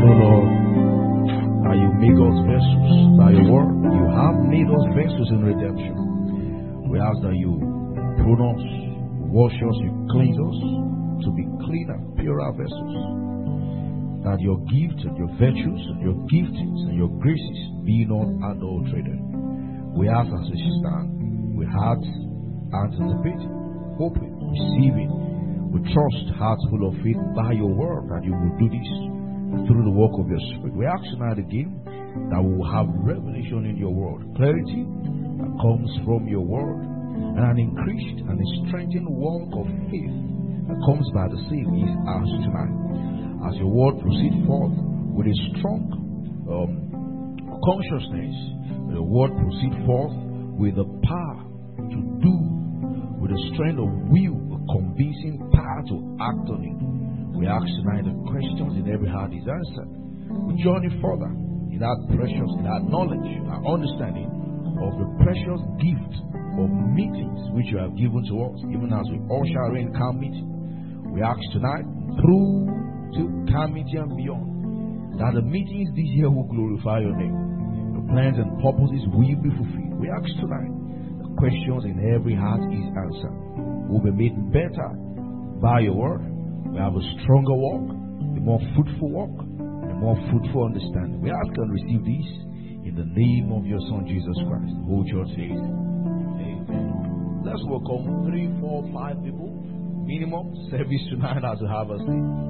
O Lord, that you make us vessels by your word. You have made us vessels in redemption. We ask that you prune us, wash us, you cleanse us to be cleaner, purer vessels. That your gift and your virtues and your giftings and your graces be not adulterated. We ask as we stand with hearts anticipating, hoping, receiving, with trust, hearts full of faith by your word that you will do this through the work of your Spirit. We ask tonight again that we will have revelation in your word, clarity that comes from your word, and an increased and a strengthened walk of faith that comes by the same is ours tonight. As your word proceeds forth with a strong consciousness, the word proceeds forth with the power to do, with a strength of will, a convincing power to act on it. We ask tonight the questions in every heart is answered. We journey further in that precious, in that knowledge, our understanding of the precious gift of meetings which you have given to us, even as we usher in camp meeting. We ask tonight through to camp meeting and beyond, that the meetings this year will glorify your name. Your plans and purposes will be fulfilled. We ask tonight the questions in every heart is answered. We'll be made better by your word. We have a stronger walk, a more fruitful walk, and a more fruitful understanding. We ask and receive this in the name of your Son Jesus Christ. The whole church says, Amen. Let's welcome 3, 4, 5 people minimum service tonight as we have a seat.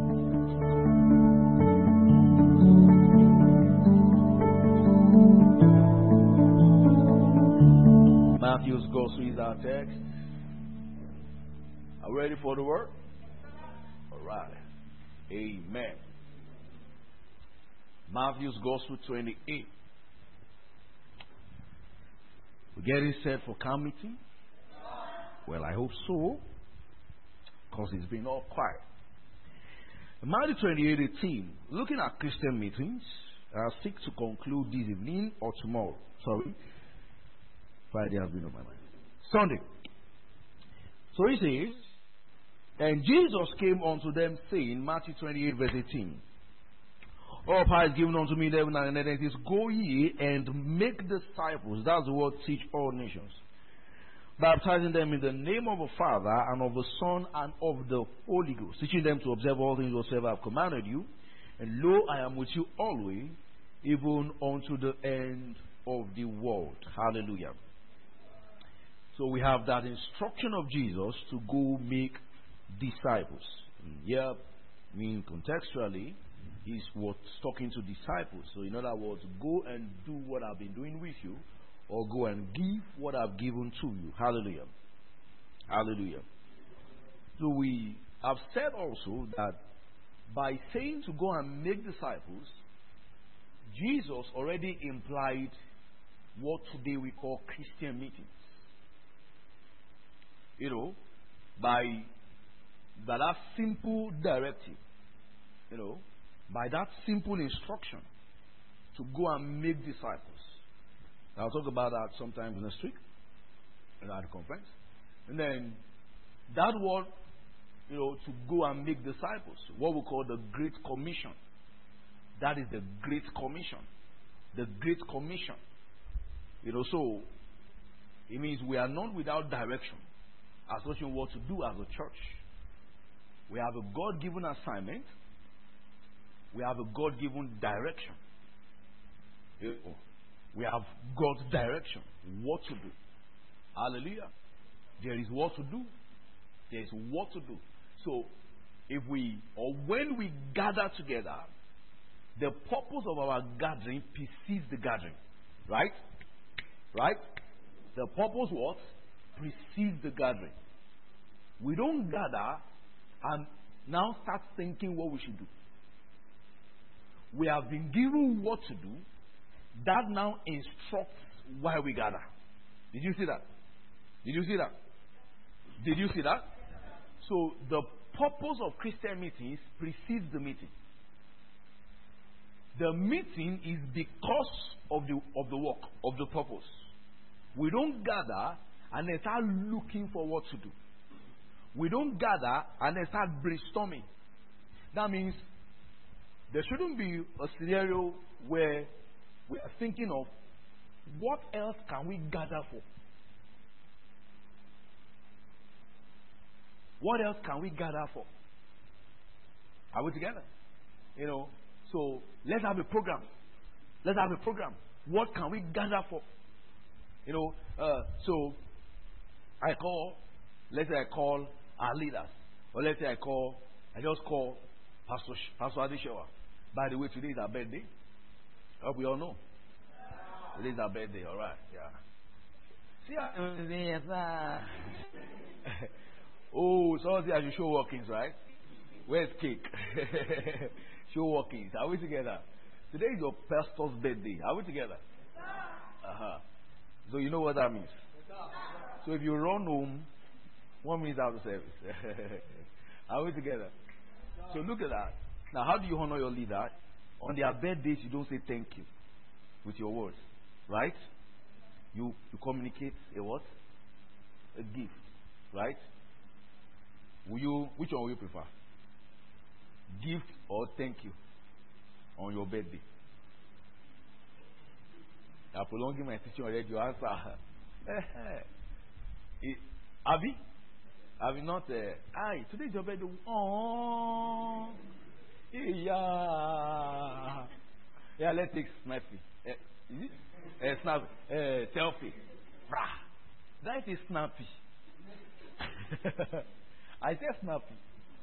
Matthew's Gospel is our text. Are we ready for the word? All right. Amen. Matthew's Gospel 28. We're getting set for camp meeting. Well, I hope so, because it's been all quiet. Matthew 28:18. Looking at Christian meetings, I'll seek to conclude this evening or tomorrow. Sorry. Friday has been on my mind. Sunday. So he says, and Jesus came unto them, saying, Matthew 28:18. All power is given unto me in heaven and earth. It is, go ye and make disciples. That's the word, teach all nations. Baptizing them in the name of the Father and of the Son and of the Holy Ghost, teaching them to observe all things whatsoever I have commanded you. And lo, I am with you always, even unto the end of the world. Hallelujah. So we have that instruction of Jesus to go make disciples. Yeah, I mean contextually, he's what's talking to disciples. So in other words, go and do what I've been doing with you, or go and give what I've given to you. Hallelujah. Hallelujah. So we have said also that by saying to go and make disciples, Jesus already implied what today we call Christian meetings. You know, by that simple directive, you know, by that simple instruction to go and make disciples. I'll talk about that sometime next week at the conference. And then that word, you know, to go and make disciples, what we call the Great Commission. That is the Great Commission. The Great Commission. You know, so it means we are not without direction as to what to do as a church. We have a God-given assignment. We have a God-given direction. We have God's direction, what to do. Hallelujah. There is what to do. There is what to do. So, if we, or when we gather together, the purpose of our gathering precedes the gathering. Right? Right? The purpose what? Precedes the gathering. We don't gather and now start thinking what we should do. We have been given what to do. That now instructs why we gather. Did you see that? Did you see that? Did you see that? So the purpose of Christian meetings precedes the meeting. The meeting is because of the work, of the purpose. We don't gather and then start looking for what to do. We don't gather and then start brainstorming. That means There shouldn't be a scenario where we are thinking of what else can we gather for? What else can we gather for? Are we together? You know, so let's have a program. Let's have a program. What can we gather for? You know, so let's say I call our leaders, or let's say I just call Pastor Adishewa. By the way, today is our birthday. Hope we all know. Today is our birthday, all right? Yeah. See, oh, so I should show workings, right? Where's cake? Show workings. Are we together? Today is your pastor's birthday. Are we together? So you know what that means. So if you run home 1 minute out of service, are we together? So look at that. Now, how do you honor your leader? On their birthdays, you don't say thank you with your words, right? You communicate a what? A gift, right? Which one will you prefer? Gift or thank you on your birthday? I'm prolonging my teaching already. You answer. Have you not? Aye, today is your birthday. Oh, yeah. Yeah, let's take snappy. Is it? Snap. Selfie. That is snappy. I said snappy.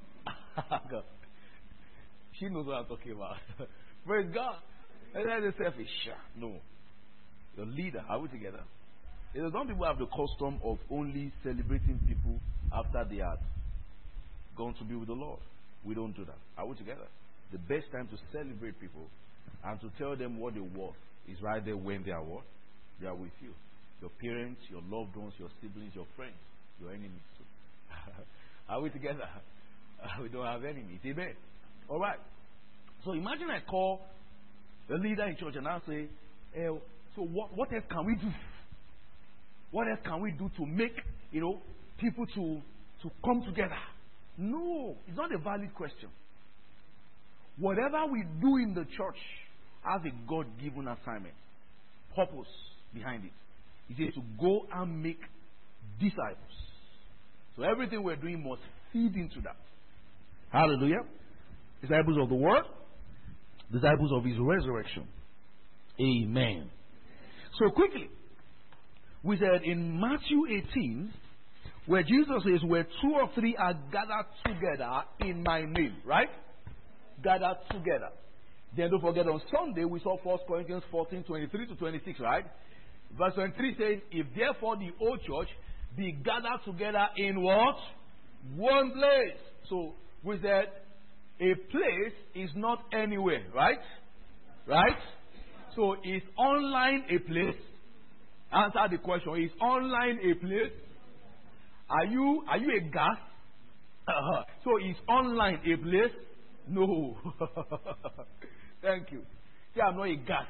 She knows what I'm talking about. Praise God. And that is selfish. No. Your leader, are we together? Some people have the custom of only celebrating people after they had gone to be with the Lord. We don't do that. Are we together? The best time to celebrate people and to tell them what they worth is right there when they are what? They are with you. Your parents, your loved ones, your siblings, your friends, your enemies too. Are we together? We don't have enemies. Amen. All right. So imagine I call the leader in church and I say, so what else can we do? What else can we do to make, people to come together? No, it's not a valid question. Whatever we do in the church has a God-given assignment, purpose behind it. He says to go and make disciples. So everything we're doing must feed into that. Hallelujah. Disciples of the word, disciples of his resurrection. Amen. So quickly, we said in Matthew 18, where Jesus says, where 2 or 3 are gathered together in my name, right? Gathered together. Then don't forget on Sunday we saw 1 Corinthians 14, 23 to 26, right? Verse 23 says, if therefore the whole church be gathered together in what? One place. So we said a place is not anywhere, right? Right? So is online a place? Answer the question. Is online a place? Are you a gas? So is online a place? No. Thank you. See, I'm not a gas.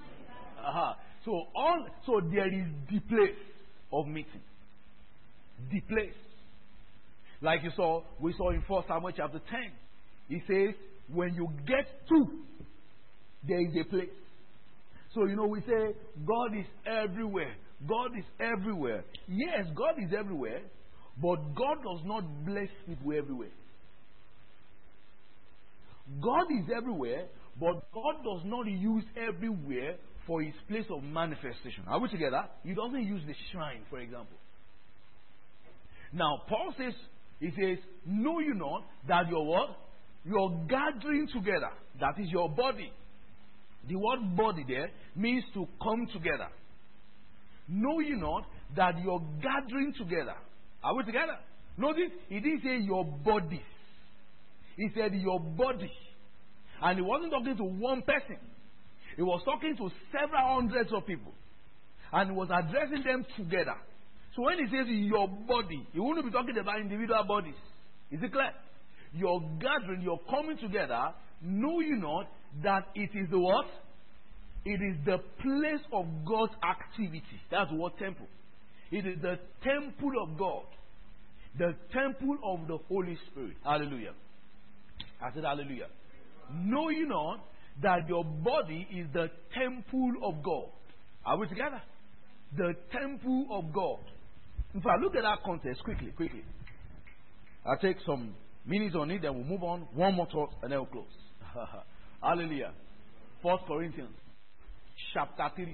So there is the place of meeting. The place. Like we saw in 1 Samuel chapter 10. He says, when you get to, there is a place. So, we say, God is everywhere. God is everywhere. Yes, God is everywhere, but God does not bless people everywhere. God is everywhere, but God does not use everywhere for his place of manifestation. Are we together? He doesn't use the shrine, for example. Now, Paul says, know you not that you're what? You're gathering together. That is your body. The word body there means to come together. Know you not that you're gathering together. Are we together? Notice, he didn't say your bodies. He said your body. And he wasn't talking to one person. He was talking to several hundreds of people. And he was addressing them together. So when he says your body, he wouldn't be talking about individual bodies. Is it clear? You're gathering, you're coming together. Know you not that it is the what? It is the place of God's activity. That's what temple. It is the temple of God. The temple of the Holy Spirit. Hallelujah. I said hallelujah. Know you not that your body is the temple of God. Are we together? The temple of God. In fact, look at that context quickly. I'll take some minutes on it, then we'll move on. One more thought, and then we'll close. Hallelujah. 1 Corinthians chapter 3.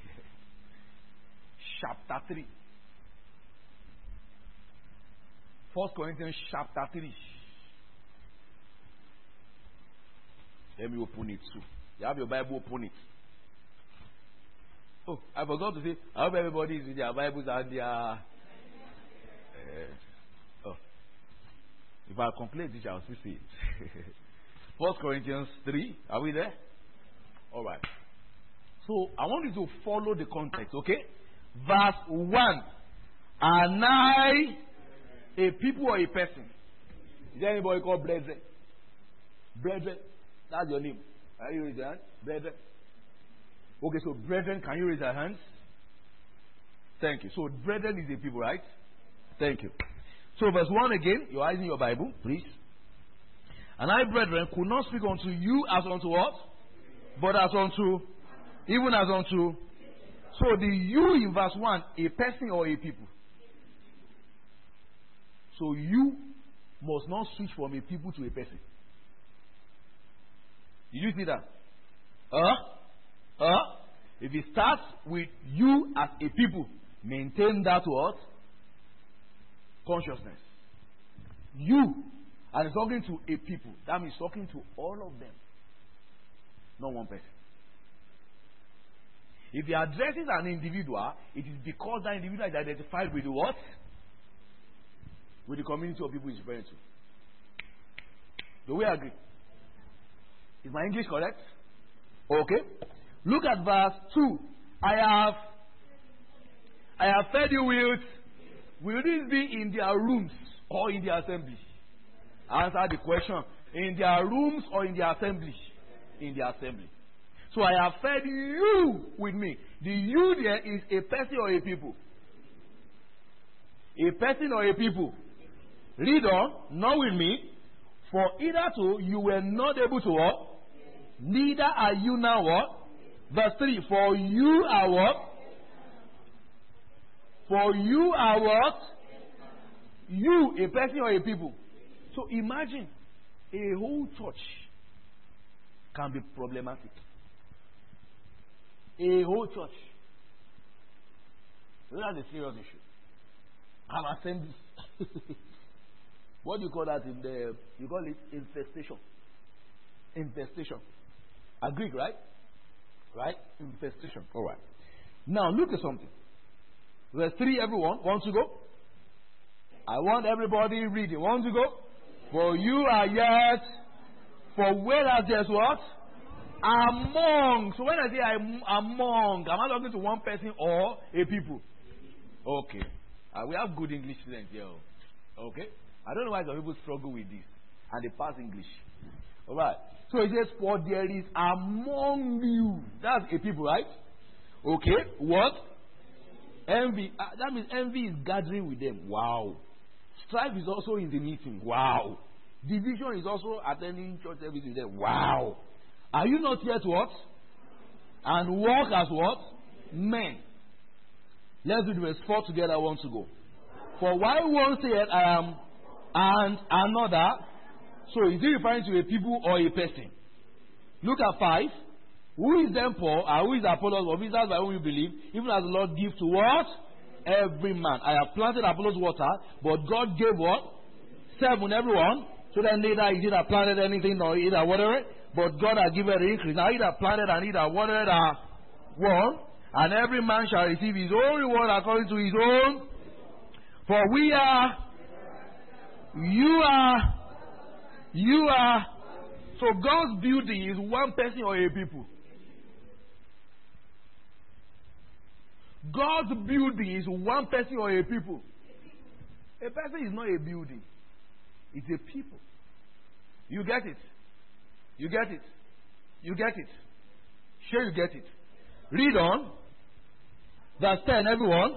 Chapter 3. 1 Corinthians chapter 3. Let me open it too. You have your Bible, open it. Oh, I forgot to say, I hope everybody is with their Bibles and their. If I complete this, I'll see it. 1 Corinthians 3. Are we there? All right. So I want you to follow the context, okay? Verse 1. Am I a people or a person? Is there anybody called brethren? Brethren. That's your name. Can you raise your hand? Brethren. Okay, so brethren, can you raise your hands? Thank you. So brethren is a people, right? Thank you. So verse 1 again. Your eyes in your Bible, please. And I, brethren, could not speak unto you as unto what? But as unto, even as unto. So the you in verse 1, a person or a people? So you must not switch from a people to a person. Did you see that? If it starts with you as a people, maintain that what? Consciousness. You, and it's talking to a people. That means talking to all of them, not one person. If he addresses an individual, it is because that individual is identified with the what? With the community of people he's referring to. Do we agree? Is my English correct? Okay. Look at verse 2. I have fed you with. Will this be in their rooms or in the assembly? Answer the question. In their rooms or in the assembly? In the assembly. So I have fed you with me. The you there is a person or a people? A person or a people? Read on, not with me. For either two you were not able to what? Neither are you now what? Verse 3. For you are what? For you are what? You, a person or a people. So imagine a whole church can be problematic. A whole church. That's a serious issue. An assembly. What do you call that in the? You call it infestation. Infestation. Agreed, right? Right? Infestation. All right. Now look at something. Verse 3, everyone. Want to go? I want everybody reading. Want to go? For you are yet. For whereas there's what? Among. So when I say I'm among, am I talking to one person or a people? Okay. We have good English students here. Okay. I don't know why some people struggle with this. And they pass English. Alright. So it says, for there is among you. That's a people, right? Okay. What? Envy. That means envy is gathering with them. Wow. Strife is also in the meeting. Wow. Division is also attending church service with them. Wow. Are you not yet what? And walk as what? Men. Let's do the verse 4 together. I want to go. For why one said I am and another. So is he referring to a people or a person? Look at 5. Who is then Paul? Who is Apollos? Officers by whom you believe, even as the Lord gives to what? Every man. I have planted Apollos water, but God gave what? 7 everyone. So then neither he that planted anything nor he that watered, but God has given the increase. Now he that planted and he that watered are one, and every man shall receive his own reward according to his own. For we are, you are. So God's building is one person or a people. God's building is one person or a people. A person is not a building. It's a people. You get it? You get it? You get it? Sure you get it. Read on. Verse 10, everyone.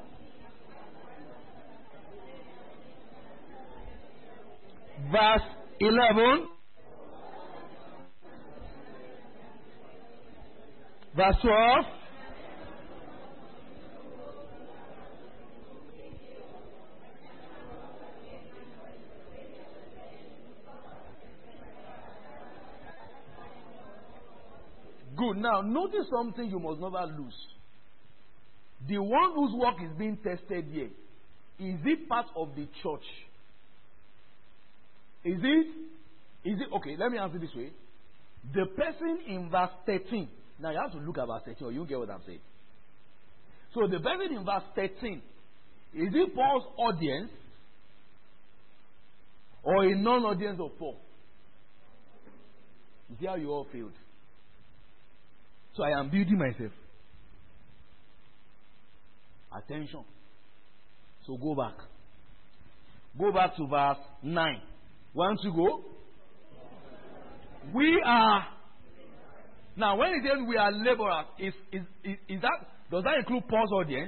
Verse 11. Verse 12. Good. Now, notice something you must never lose. The one whose work is being tested here, is it part of the church? Is it? Okay, let me answer this way. The person in verse 13, now you have to look at verse 13 or you get what I'm saying. So the person in verse 13, is it Paul's audience or a non-audience of Paul? You see how you all failed. So I am building myself. Attention. So go back. Go back to verse 9. Once you go, we are. Now, when it says we are laborers, is that, does that include Paul's audience?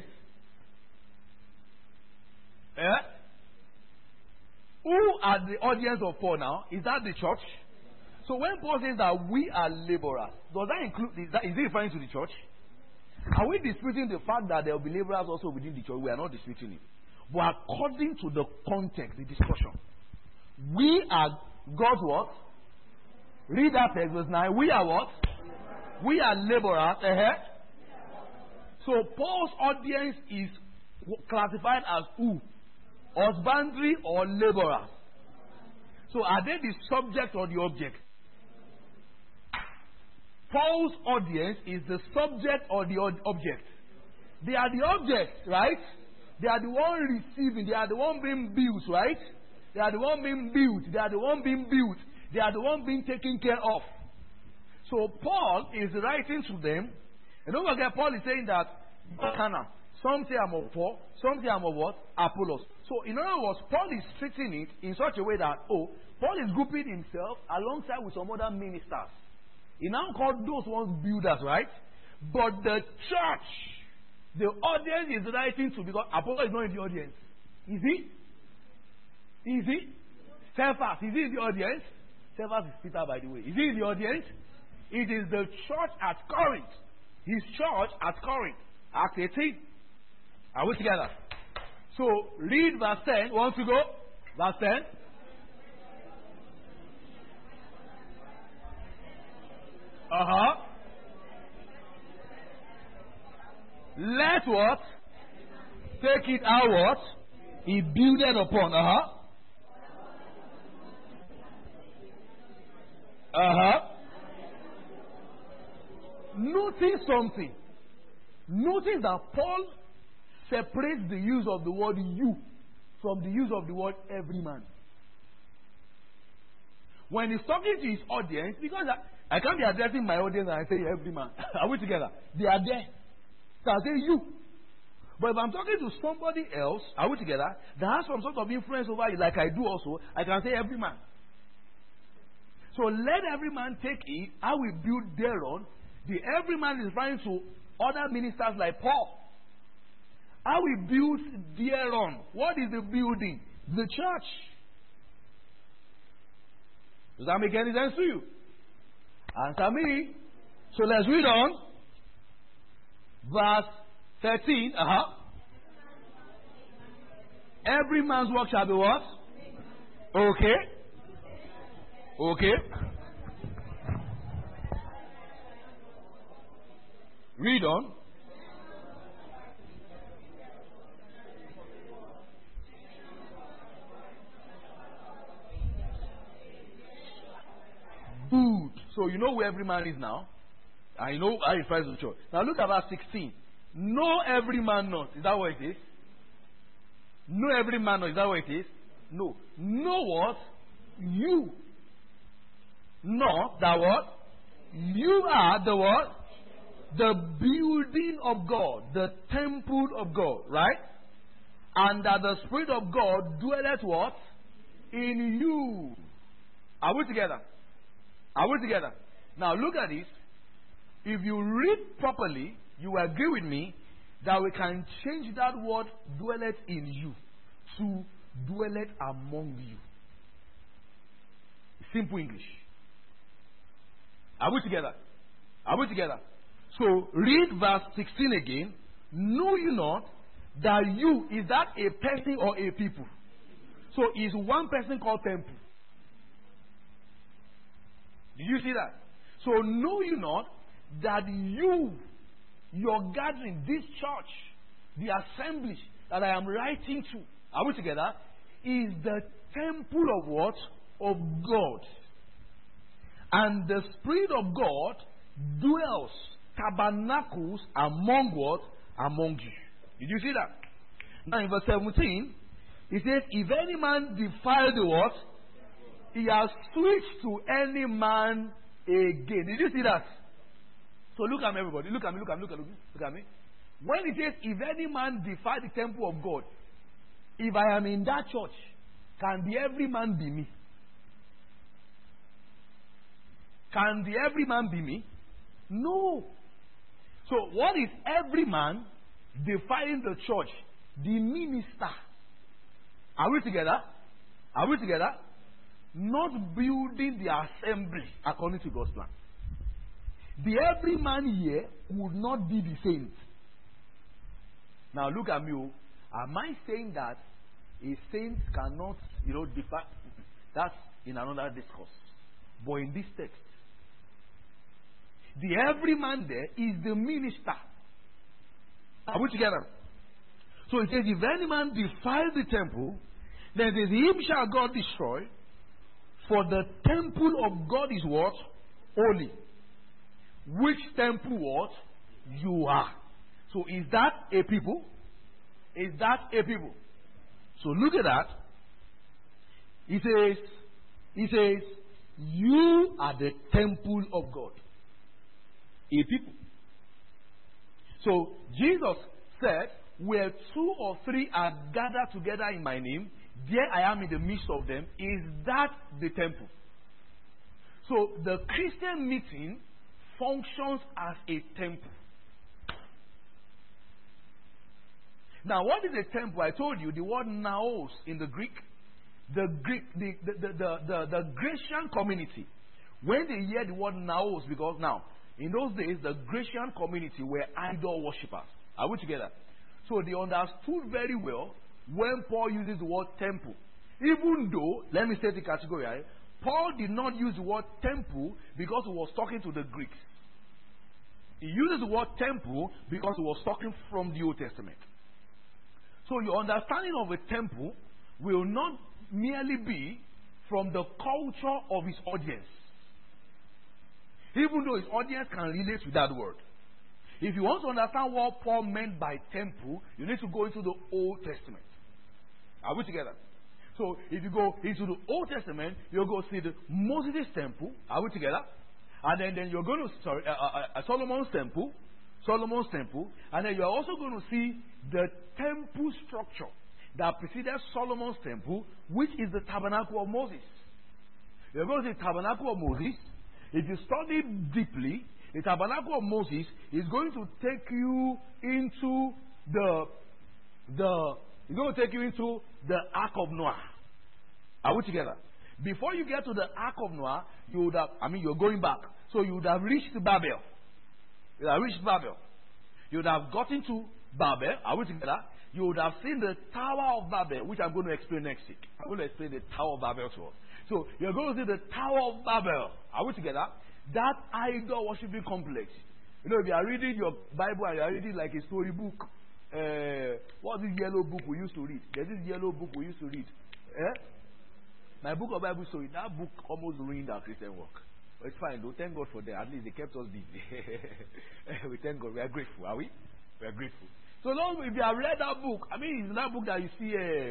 Who are the audience of Paul now? Is that the church? So when Paul says that we are laborers, does that include, is it referring to the church? Are we disputing the fact that there will be laborers also within the church? We are not disputing it. But according to the context, the discussion, we are God's what? Read that text, verse 9. We are what? We are laborers. So Paul's audience is classified as who? Husbandry or laborers? So are they the subject or the object? Paul's audience is the subject or the object? They are the object, right? They are the one receiving. They are the one being built, right? They are the one being built. They are the one being built. They are the one being taken care of. So Paul is writing to them. And don't forget, Paul is saying that some say I'm of Paul, some say I'm of what? Apollos. So in other words, Paul is treating it in such a way that, Paul is grouping himself alongside with some other ministers. He now called those ones builders, right? But the church, the audience is writing to, because Apollos is not in the audience. Is he? Is he? Cephas, is he in the audience? Cephas is Peter, by the way. Is he in the audience? It is the church at Corinth. His church at Corinth. Acts 18. Are we together? So, read verse 10. Want to go? Verse 10. Let what? Take it out what? He builded upon. Notice something. Notice that Paul separates the use of the word you from the use of the word every man. When he's talking to his audience, because I can't be addressing my audience and I say every man. Are we together? They are there. So I say you. But if I'm talking to somebody else, are we together, that has some sort of influence over you, like I do also, I can say every man. So let every man take it, I will build thereon. The every man is referring to other ministers like Paul. I will build thereon. What is the building? The church. Does that make any sense to you? Answer me. So let's read on. Verse 13. Every man's work shall be what? Okay. Okay. Read on. Good. So you know where every man is now. I know how it refers to the church. Now look at verse 16. Know every man not. Is that what it is? Know every man not. Is that what it is? No. Know what? You. Not that what? You are the what? The building of God. The temple of God. Right? And that the Spirit of God dwelleth what? In you. Are we together? Are we together? Now look at this. If you read properly, you will agree with me that we can change that word dwelleth in you to dwelleth among you. Simple English. Are we together? Are we together? So read verse 16 again. Know you not that you, is that a person or a people? So is one person called temple. Did you see that? So know you not that you, your gathering, this church, the assembly that I am writing to, are we together? Is the temple of what? Of God. And the Spirit of God dwells, tabernacles among what? Among you. Did you see that? Now in verse 17, it says, if any man defile the what? He has switched to any man again. Did you see that? So look at me, everybody. Look at me, look at me, look at me. When it says, if any man defile the temple of God, if I am in that church, can the every man be me? Can the every man be me? No. So what is every man defiling the church? The minister. Are we together? Are we together? Not building the assembly according to God's plan. The every man here would not be the saint. Now look at me. Am I saying that a saint cannot, defy? That's in another discourse. But in this text, the every man there is the minister. Are we together? So it says, if any man defile the temple, then it says, him shall God destroy, for the temple of God is what? Holy. Which temple what? You are. So is that a people? Is that a people? So look at that. He says, you are the temple of God. A people. So Jesus said, where two or three are gathered together in my name, there I am in the midst of them. Is that the temple? So the Christian meeting functions as a temple. Now, what is a temple? I told you the word naos in the Greek. The Grecian community, when they hear the word naos, because now in those days the Grecian community were idol worshippers. Are we together? So they understood very well when Paul uses the word temple. Even though, let me say the category, right? Paul did not use the word temple because he was talking to the Greeks. He uses the word temple because he was talking from the Old Testament. So your understanding of a temple will not merely be from the culture of his audience. Even though his audience can relate to that word. If you want to understand what Paul meant by temple, you need to go into the Old Testament. Are we together? So if you go into the Old Testament, you'll go see the Moses temple. Are we together? And then you're going to Solomon's temple. And then you're also going to see the temple structure that preceded Solomon's temple, which is the tabernacle of Moses. You're going to see the tabernacle of Moses. If you study deeply, the tabernacle of Moses is going to take you into it's going to take you into the Ark of Noah. Are we together? Before you get to the Ark of Noah, you would have, you're going back. So you would have reached Babel. You would have reached Babel. You would have gotten to Babel. Are we together? You would have seen the Tower of Babel, which I'm going to explain next week. I'm going to explain the Tower of Babel to us. So you're going to see the Tower of Babel. Are we together? That idol worshiping complex. If you are reading your Bible and you are reading like a storybook, what's this yellow book we used to read? There's this yellow book we used to read. My book of Bible story, that book almost ruined our Christian work. But it's fine though. Thank God for that. At least they kept us busy. We thank God. We are grateful, are we? We are grateful. So long if you have read that book, it's in that book that you see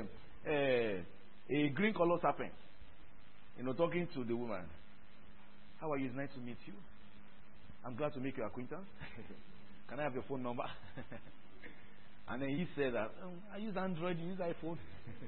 a green color serpent. Talking to the woman. How are you? It's nice to meet you. I'm glad to make your acquaintance. Can I have your phone number? And then he said that, I use Android, you use iPhone.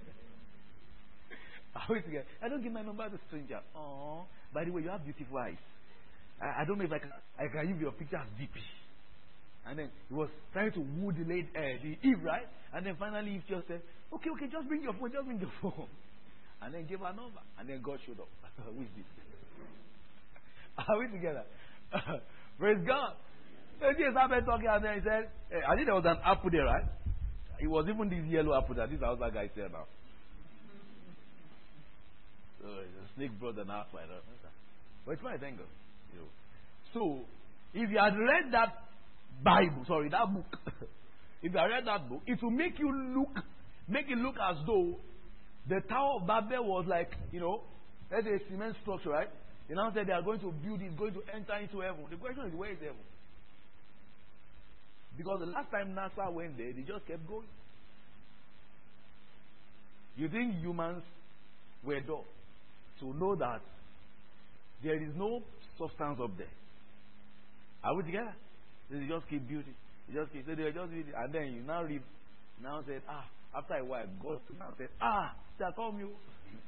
I don't give my number to a stranger. Oh, by the way, you have beautiful eyes. I don't know if I can use your picture as DP. And then he was trying to woo the lady, the Eve, right? And then finally Eve just said, okay, just bring your phone, and then gave her number, and then God showed up. Who is this? Are we together? Praise God. So Jesus started talking, and then he said, hey, I think there was an apple there, right? It was even this yellow apple that this other guy said now. So the snake brought an apple. But it's my thing. So, if you had read that that book, if you had read that book, it will make it look as though the Tower of Babel was like, let's say a cement structure, right? They now said they are going to build it, going to enter into heaven. The question is, where is heaven? Because the last time NASA went there, they just kept going. You think humans were dumb to know that there is no substance up there? Are we together? They just keep building. They just keep. So they were just building, and then you now read. Now said, after a while, God now said, they are coming you.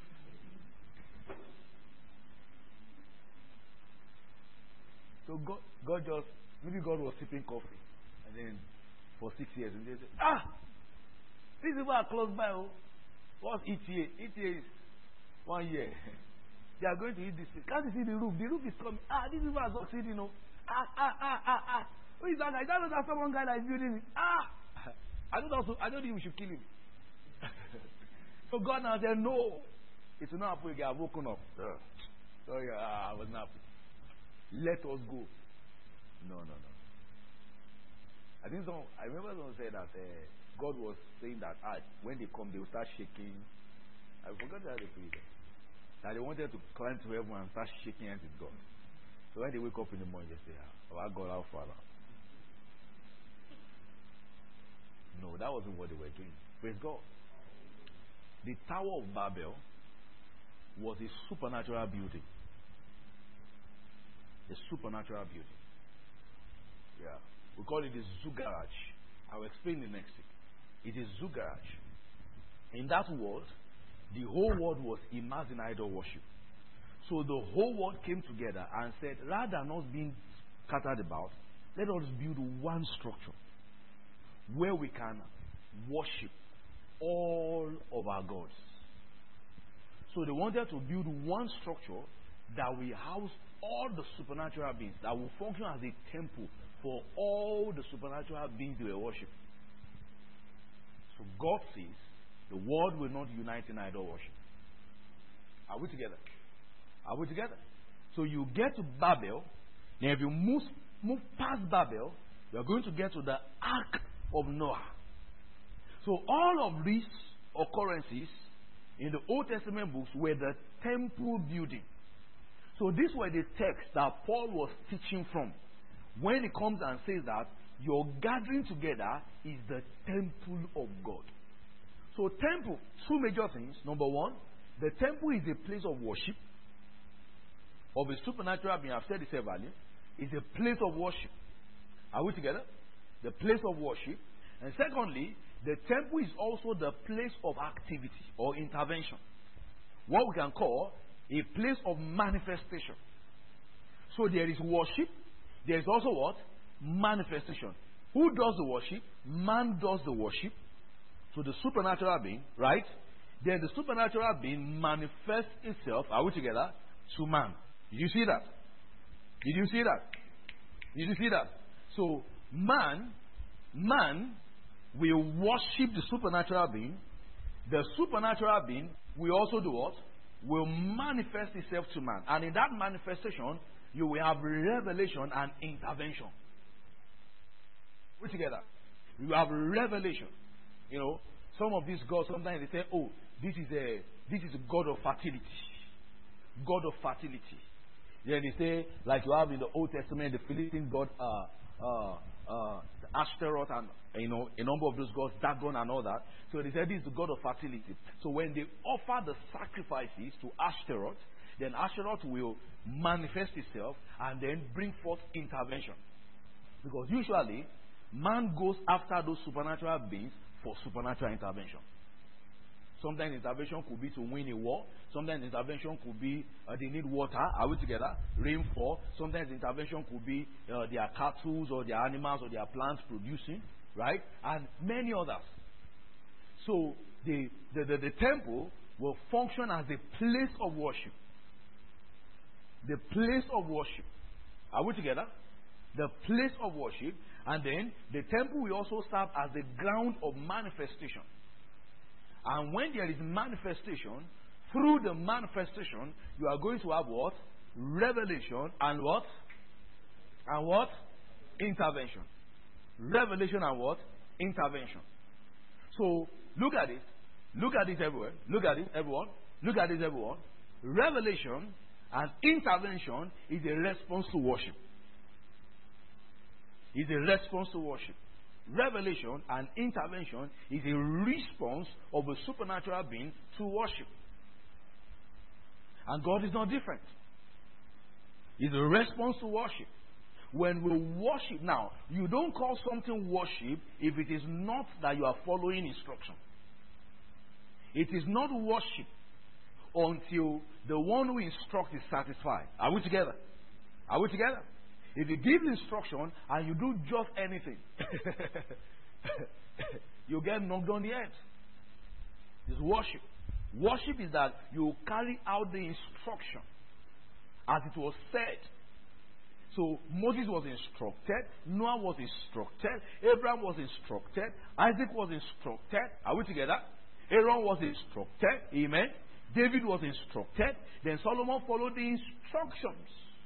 So God just, maybe God was sipping coffee, and then for 6 years, and they said, these people are close by. What's ETA? ETA is 1 year. They are going to eat this thing. Can't you see the roof? The roof is coming. These people are succeeding. Who is that guy? That's someone guy that is building it. I don't think we should kill him. So God now said, no. It's not happen again. I've woken up. Sorry, I was not. Let us go. No. I remember someone said that God was saying that when they come, they will start shaking. I forgot how they put it. That they wanted to climb to heaven and start shaking hands with God. So when they wake up in the morning, they say, our God, our Father. No, that wasn't what they were doing. Praise God. The Tower of Babel was a supernatural building. A supernatural building. Yeah. We call it the Zuggarach. I will explain it next week. It is Zuggarach. In that world, the whole world was immersed in idol worship. So the whole world came together and said, rather than us being scattered about, let us build one structure where we can worship all of our gods. So they wanted to build one structure that will house all the supernatural beings, that will function as a temple for all the supernatural beings they were worshiping. So God says the world will not unite in idol worship. Are we together? Are we together? So you get to Babel. Now if you move past Babel, you are going to get to the Ark of Noah. So all of these occurrences in the Old Testament books were the temple building. So these were the texts that Paul was teaching from when he comes and says that your gathering together is the temple of God. So temple, two major things. Number one, the temple is a place of worship of a supernatural being. I've said this earlier. It's a place of worship. Are we together? The place of worship. And secondly, the temple is also the place of activity or intervention. What we can call a place of manifestation. So there is worship. There is also what? Manifestation. Who does the worship? Man does the worship. So the supernatural being, right? Then the supernatural being manifests itself, are we together? To man. Did you see that? Did you see that? Did you see that? So man will worship the supernatural being. The supernatural being will also do what? Will manifest itself to man. And in that manifestation, you will have revelation and intervention. We're together. You have revelation. You know, some of these gods, sometimes they say, oh, this is a god of fertility. God of fertility. Then they say, like you have in the Old Testament, the Philistine god, Ashtaroth, and a number of those gods, Dagon and all that. So they say this is the god of fertility. So when they offer the sacrifices to Ashtaroth, then Ashtaroth will manifest itself and then bring forth intervention. Because usually, man goes after those supernatural beings for supernatural intervention. Sometimes intervention could be to win a war. Sometimes intervention could be they need water. Are we together? Rainfall. Sometimes intervention could be their cattle or their animals or their plants producing. Right? And many others. So the temple will function as a place of worship. The place of worship. Are we together? The place of worship. And then the temple will also serve as the ground of manifestation. And when there is manifestation, through the manifestation, you are going to have what? Revelation and what? And what? Intervention. Revelation and what? Intervention. So, look at it. Look at it everywhere. Look at it, everyone. Look at it, everyone. Revelation and intervention is a response to worship. Is a response to worship. Revelation and intervention is a response of a supernatural being to worship. And God is not different. It's a response to worship. When we worship now, you don't call something worship if it is not that you are following instruction. It is not worship until the one who instructs is satisfied. Are we together? Are we together? If you give instruction and you do just anything, you get knocked on the head. It's worship. Worship is that you carry out the instruction as it was said. So Moses was instructed, Noah was instructed, Abraham was instructed, Isaac was instructed. Are we together? Aaron was instructed. Amen. David was instructed. Then Solomon followed the instructions.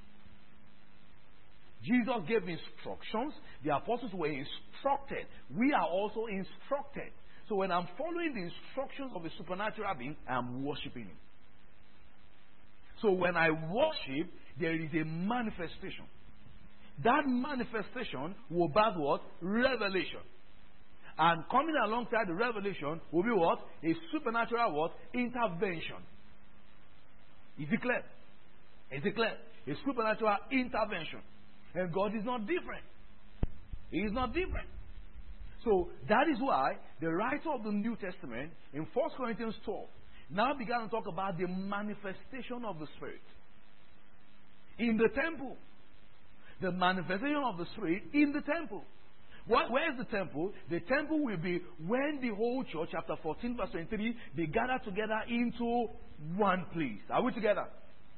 Jesus gave instructions. The apostles were instructed. We are also instructed. So when I'm following the instructions of a supernatural being, I'm worshiping him. So when I worship, there is a manifestation. That manifestation will birth what? Revelation. And coming alongside the revelation will be what? A supernatural what? Intervention. Is it clear? Is it clear? A supernatural intervention. And God is not different. He is not different. So that is why the writer of the New Testament in 1 Corinthians 12 now began to talk about the manifestation of the Spirit in the temple. The manifestation of the Spirit in the temple. Where is the temple? The temple will be when the whole church, chapter 14, verse 23, be gathered together into one place. Are we together?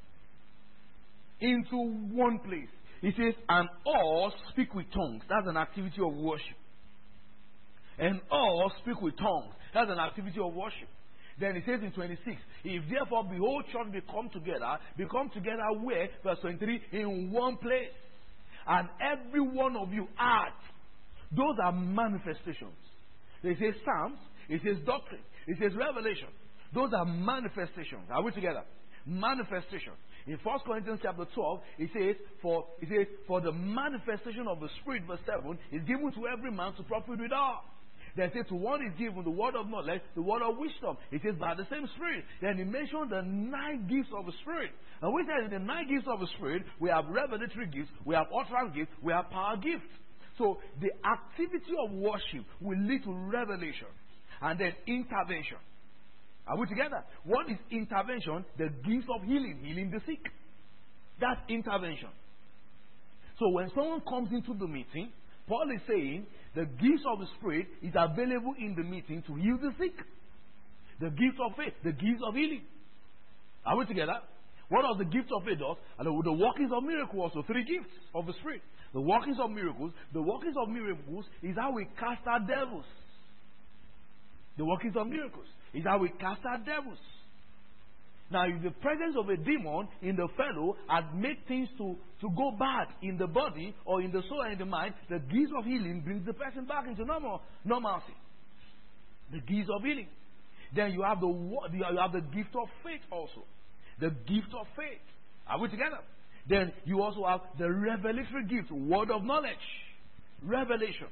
Into one place. It says, and all speak with tongues. That's an activity of worship. And all speak with tongues. That's an activity of worship. Then it says in 26, if therefore the whole church become together where? Verse 23, in one place. And every one of you act. Those are manifestations. It says Psalms, it says doctrine, it says revelation. Those are manifestations. Are we together? Manifestation. In 1 Corinthians chapter 12, it says, for the manifestation of the Spirit, verse 7, is given to every man to profit withal. Then it says, to one is given the word of knowledge, the word of wisdom. It says, by the same Spirit. Then he mentioned the 9 gifts of the Spirit. And we said in the 9 gifts of the Spirit, we have revelatory gifts, we have utterance gifts, we have power gifts. So the activity of worship will lead to revelation and then intervention. Are we together? What is intervention? The gifts of healing, healing the sick. That's intervention. So when someone comes into the meeting, Paul is saying the gifts of the Spirit is available in the meeting to heal the sick. The gift of faith, the gifts of healing. Are we together? What does the gift of faith do? And the workings of miracles also, 3 gifts of the Spirit. The workings of miracles is how we cast out devils. The workings of miracles is how we cast out devils. Now, if the presence of a demon in the fellow has made things to go bad in the body or in the soul and in the mind, the gifts of healing brings the person back into normalcy. The gifts of healing. Then you have the gift of faith also. The gift of faith. Are we together? Then you also have the revelatory gift, word of knowledge. Revelation.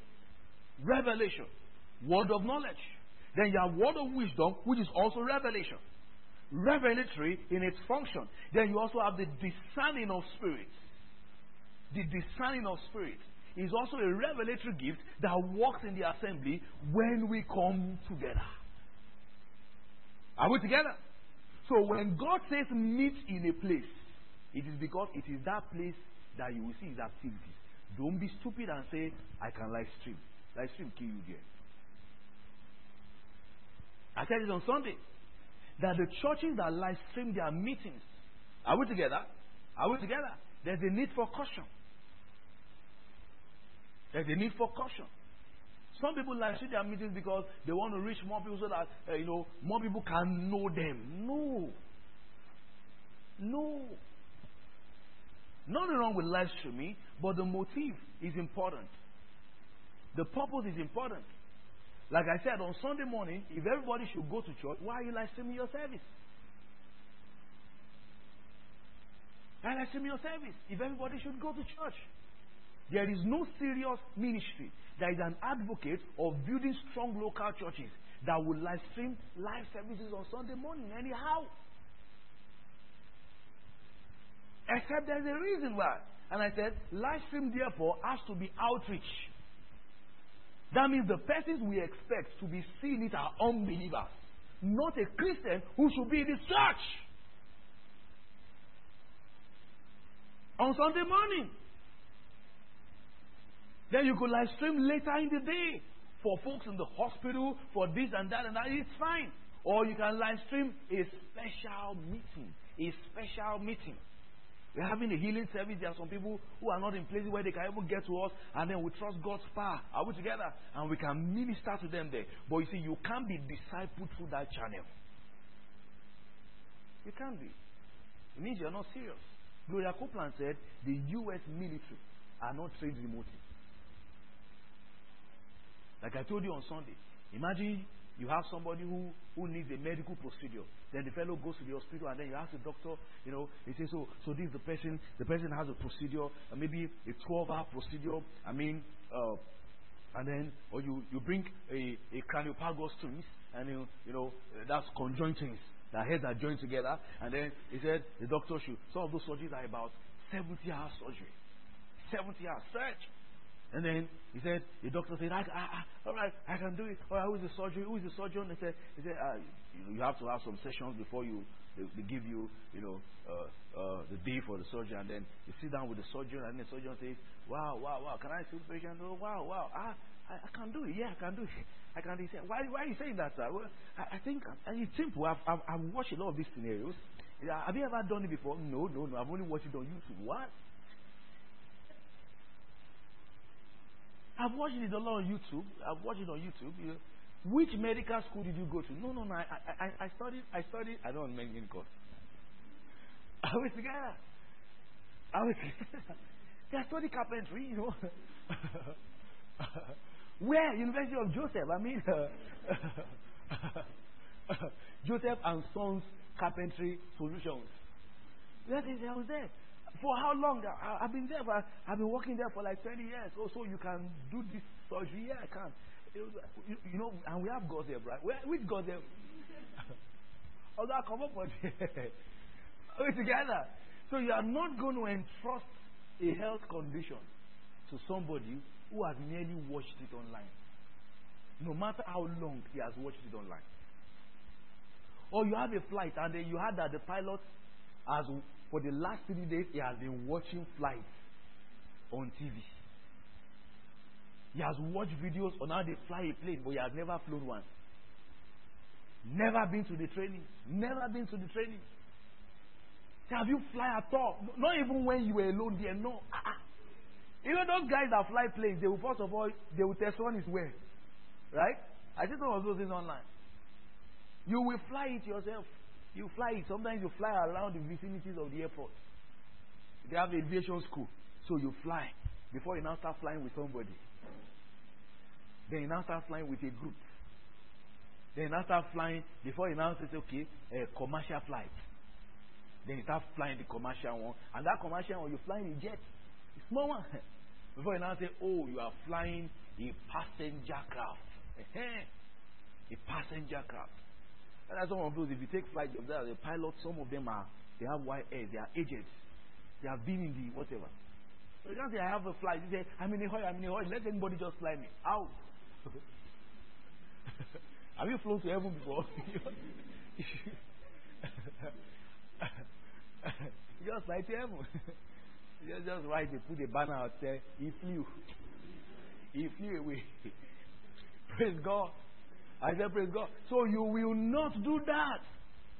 Word of knowledge. Then you have word of wisdom, which is also revelation. Revelatory in its function. Then you also have the discerning of spirits. The discerning of spirits is also a revelatory gift that works in the assembly when we come together. Are we together? So when God says meet in a place, it is because it is that place that you will see his activities. Don't be stupid and say, I can live stream. Live stream kill you there. I said it on Sunday. that the churches that live stream their meetings, are we together? Are we together? There's a need for caution. There's a need for caution. Some people live stream their meetings because they want to reach more people so that more people can know them. No. Nothing wrong with live streaming, but the motive is important. The purpose is important. Like I said, on Sunday morning, if everybody should go to church, why are you live streaming your service? Why are you live streaming your service if everybody should go to church? There is no serious ministry that is an advocate of building strong local churches that will live stream live services on Sunday morning anyhow. Except there's a reason why. And I said, live stream therefore has to be outreach. That means the persons we expect to be seeing it are unbelievers, not a Christian who should be in the church on Sunday morning. Then you could live stream later in the day for folks in the hospital, for this and that, it's fine. Or you can live stream a special meeting. A special meeting. We're having a healing service. There are some people who are not in places where they can even get to us, and then we trust God's power. Are we together? And we can minister to them there. But you see, you can't be discipled through that channel. You can't be. It means you're not serious. Gloria Copeland said the U.S. military are not trained remotely. Like I told you on Sunday, imagine you have somebody who needs a medical procedure. Then the fellow goes to the hospital, and then you ask the doctor, he says, so this is the person has a procedure, maybe a 12-hour procedure, and then, or you bring a craniopagus twins, and that's conjoined twins, their heads are joined together, and then he said the doctor should, some of those surgeries are about 70-hour surgery. 70 hours search. And then he said, the doctor said, all right, I can do it. All right, who is the surgeon? He said, you have to have some sessions before they give you, the day for the surgery. And then you sit down with the surgeon, and the surgeon says, wow, can I see the patient? Oh, wow, I can do it. Yeah, I can do it. I can do it. He said, why are you saying that, sir? Well, I think it's simple. I've watched a lot of these scenarios. Have you ever done it before? No. I've only watched it on YouTube. What? I've watched it a lot on YouTube. Which medical school did you go to? No. I studied. I don't make any course. I was together. I studied carpentry, Where? University of Joseph. Joseph and Sons Carpentry Solutions. I was there. For how long? I've been there. I've been working there for like 20 years. Also, you can do this surgery. Yeah, I can. And we have God there, right? Which God there? Although I come up with we're together. So you are not going to entrust a health condition to somebody who has merely watched it online. No matter how long he has watched it online. Or you have a flight, and then you heard that the pilot has, for the last 3 days, he has been watching flights on TV. He has watched videos on how they fly a plane, but he has never flown one. Never been to the training. Have you fly at all? Not even when you were alone there. No. Those guys that fly planes, they will first of all, they will test one is where. Right? I see some of those things online. You will fly it yourself. You fly it. Sometimes you fly around the vicinities of the airport. They have aviation school. So you fly before you now start flying with somebody. Then you now start flying with a group. Then you now start flying before you now say, okay, commercial flight. Then you start flying the commercial one. And that commercial one, you're flying a jet. A small one. Before you now say, oh, you are flying a passenger craft. A passenger craft. And that's some of those, if you take flight, the pilots, some of them they have white hair, they are agents. They have been in the whatever. So you can't say, I have a flight. You say, I'm in a hurry. Let anybody just fly me. Out. Have you flown to heaven before? You just fly to heaven. You just write, they put a banner out there. He flew away. Praise God. I said, praise God. So you will not do that.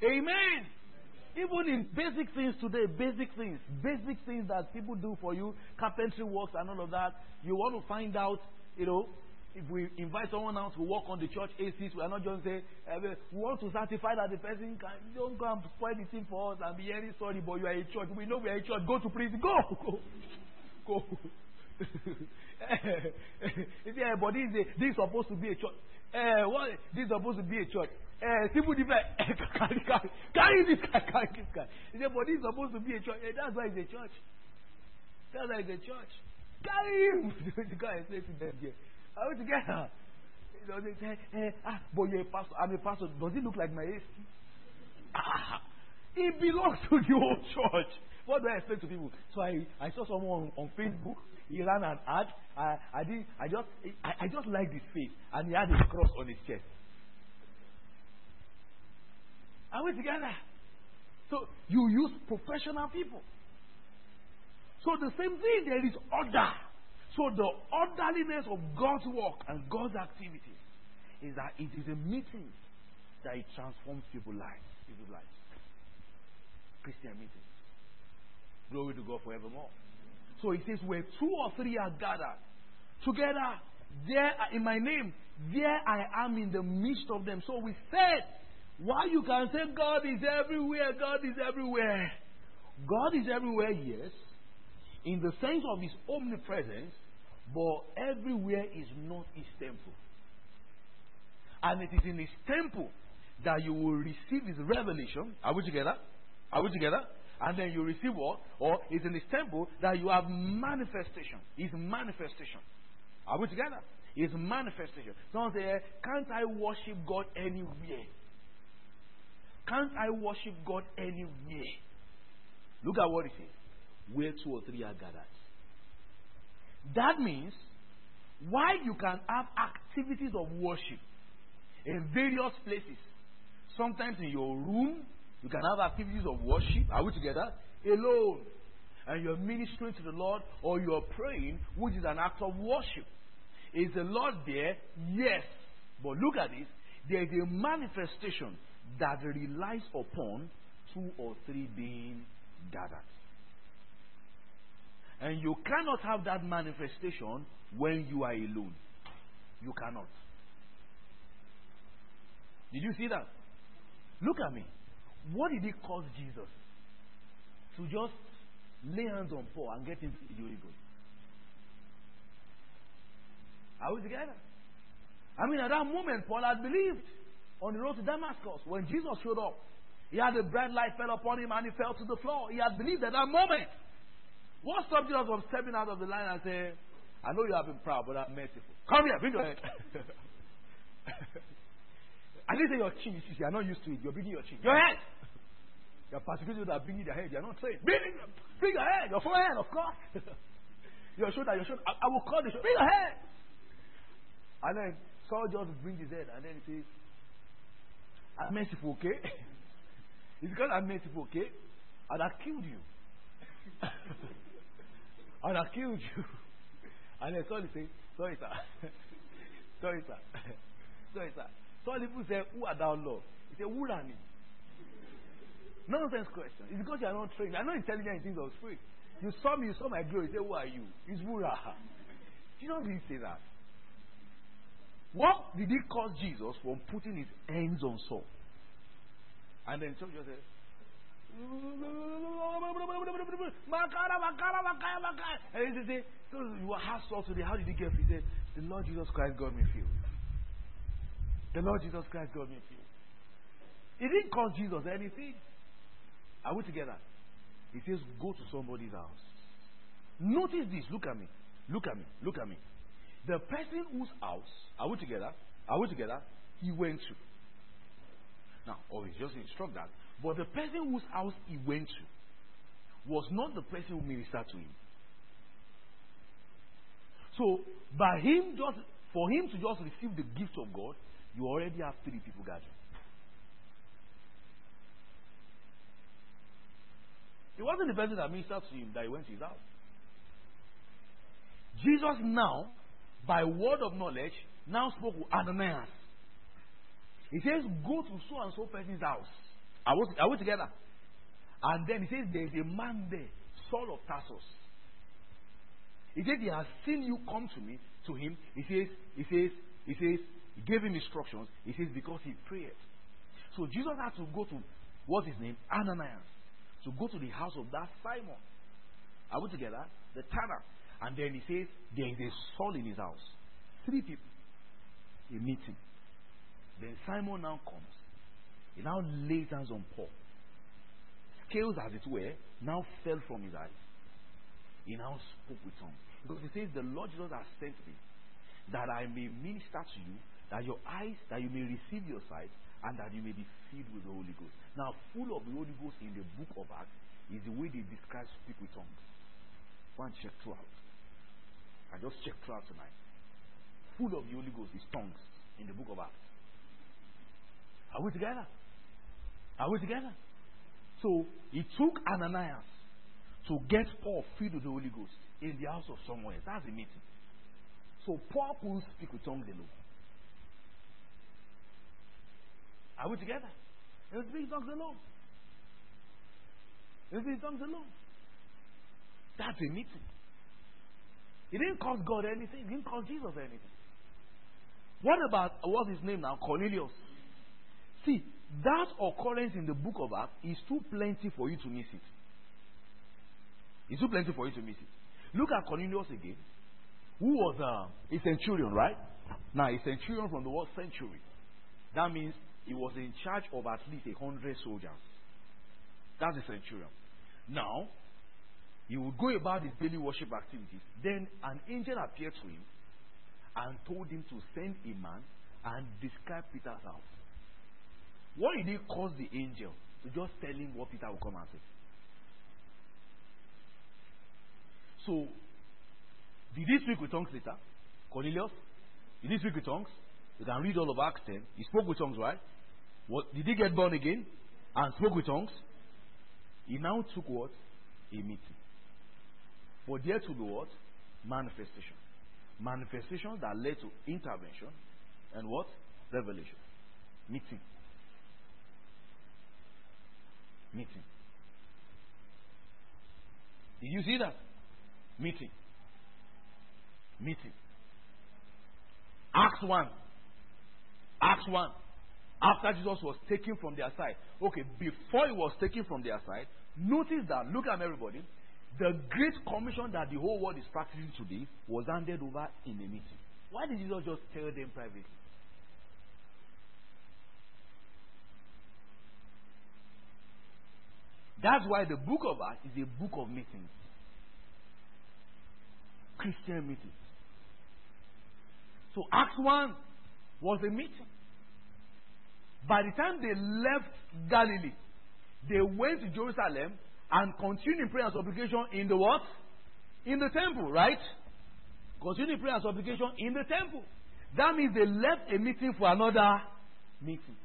Amen. Even in basic things today, basic things that people do for you, carpentry works and all of that, you want to find out, if we invite someone else to work on the church ACs, we are not just saying, we want to certify that the person don't go and spoil the thing for us and be very sorry, but you are a church. We know we are a church. Go to prison. Go. You say, but this is supposed to be a church. This is supposed to be a church. People carry this guy. He said, but this is supposed to be a church. That's why it's a church. Carry him. The guy said to them, are we together? They say, but you're a pastor. I'm a pastor. Does it look like my AC? It belongs to the whole church. What do I explain to people? So I saw someone on Facebook. He ran an ad. I just liked his face, and he had a cross on his chest. Are we together? So you use professional people. So the same thing, there is order. So the orderliness of God's work and God's activities is that it is a meeting that it transforms people's lives. Christian meetings. Glory to God forevermore. So he says, where 2 or 3 are gathered together, there in my name, there I am in the midst of them. So we said, why you can say God is everywhere, God is everywhere. God is everywhere, yes, in the sense of his omnipresence, but everywhere is not his temple. And it is in his temple that you will receive his revelation. Are we together? And then you receive what? Or it's in his temple that you have manifestation. His manifestation. Are we together? His manifestation. Someone say, can't I worship God anywhere? Can't I worship God anywhere? Look at what it says. Where 2 or 3 are gathered. That means, while you can have activities of worship in various places, sometimes in your room, you can have activities of worship. Are we together? Alone. And you're ministering to the Lord, or you're praying, which is an act of worship. Is the Lord there? Yes. But look at this. There is a manifestation that relies upon 2 or 3 being gathered. And you cannot have that manifestation when you are alone. You cannot. Did you see that? Look at me. What did it cost Jesus to just lay hands on Paul and get him to the Holy Ghost? Are we together? I mean, at that moment, Paul had believed on the road to Damascus. When Jesus showed up, he had a bright light fell upon him and he fell to the floor. He had believed at that moment. What stopped Jesus from stepping out of the line and saying, I know you have been proud, but I'm merciful. Come here, bring your head. I didn't say your chin. You see, you're not used to it. You're bringing your chin. Your head. You're persecuted that bringing their head. You're not trained. Bring your head. Your forehead, of course. Your shoulder. I will call the shoulder. Bring your head. And then Saul just brings his head. And then he says, I'm merciful, okay? It's because I'm merciful, okay? And I killed you. And I killed you. And then Saul says, sorry, sir. Sorry, sir. Sorry, sir. Some people say, who are thou, Lord? He said, who are me? Nonsense question. It's because you are not trained. You are not intelligent in things of spirit. You saw me, you saw my glory. You say, who are you? It's Wura. Jesus didn't say that. What did it cost Jesus from putting his hands on Saul? And then some just said, and he said, so you have Saul today. How did he get free? He said, the Lord Jesus Christ got me filled. The Lord Jesus Christ got me filled. It didn't cost Jesus anything. Are we together? He says, go to somebody's house. Notice this. Look at me. Look at me. Look at me. The person whose house, are we together? Are we together? He went to. Now, he's just instruct that. But the person whose house he went to was not the person who ministered to him. So, by him for him to just receive the gift of God, you already have 3 people gathering. It wasn't the person that ministered to him that he went to his house. Jesus now, by word of knowledge, now spoke with Ananias. He says, go to so and so person's house Are we together? And then he says there is a man there, Saul of Tarsus. He said he has seen you come to him. He gave him instructions. He says because he prayed. So Jesus had to go to, what's his name? Ananias. To go to the house of that Simon. Are we together? The tanner. And then he says there is a Saul in his house. 3 people. A meeting. Then Simon now comes. He now lays hands on Paul. Scales, as it were, now fell from his eyes. He now spoke with tongues. Because he says, the Lord Jesus has sent me that I may minister to you, that your eyes, that you may receive your sight, and that you may be filled with the Holy Ghost. Now, full of the Holy Ghost in the book of Acts is the way they describe speak with tongues. Go and check throughout. I just checked throughout tonight. Full of the Holy Ghost is tongues in the book of Acts. Are we together? Are we together? So, it took Ananias to get Paul filled with the Holy Ghost in the house of someone else. That's a meeting. So, Paul couldn't speak with tongues alone. Are we together? He was speaking tongues alone. He was speaking tongues alone. That's a meeting. He didn't cost God anything. He didn't cost Jesus anything. What about, what's his name now? Cornelius. See, that occurrence in the book of Acts is too plenty for you to miss it. It's too plenty for you to miss it. Look at Cornelius again. Who was a centurion, right? Now, a centurion from the word century. That means he was in charge of at least 100 soldiers. That's a centurion. Now, he would go about his daily worship activities. Then an angel appeared to him and told him to send a man and describe Peter's house. What did he cause the angel? To just tell him what Peter will come and say. So, did he speak with tongues later? Cornelius? Did he speak with tongues? You can read all of Acts 10. He spoke with tongues, right? What, did he get born again and spoke with tongues? He now took what? A meeting. For there to be what? Manifestation. Manifestation that led to intervention and what? Revelation. Meeting. Meeting. Did you see that? Meeting. Meeting. Acts 1. Acts 1. After Jesus was taken from their side. Okay, before he was taken from their side, notice that, look at everybody, the great commission that the whole world is practicing today was handed over in a meeting. Why did Jesus just tell them privately? That's why the book of Acts is a book of meetings. Christian meetings. So Acts 1 was a meeting. By the time they left Galilee, they went to Jerusalem and continued in prayer and supplication in the what? In the temple, right? Continued in prayer and supplication in the temple. That means they left a meeting for another meeting.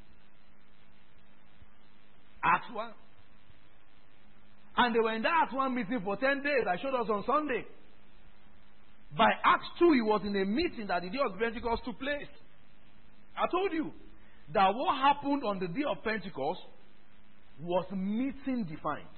Acts 1. And they were in that Acts 1 meeting for 10 days. I showed us on Sunday. By Acts 2, he was in a meeting that the day of Pentecost took place. I told you that what happened on the day of Pentecost was meeting defined.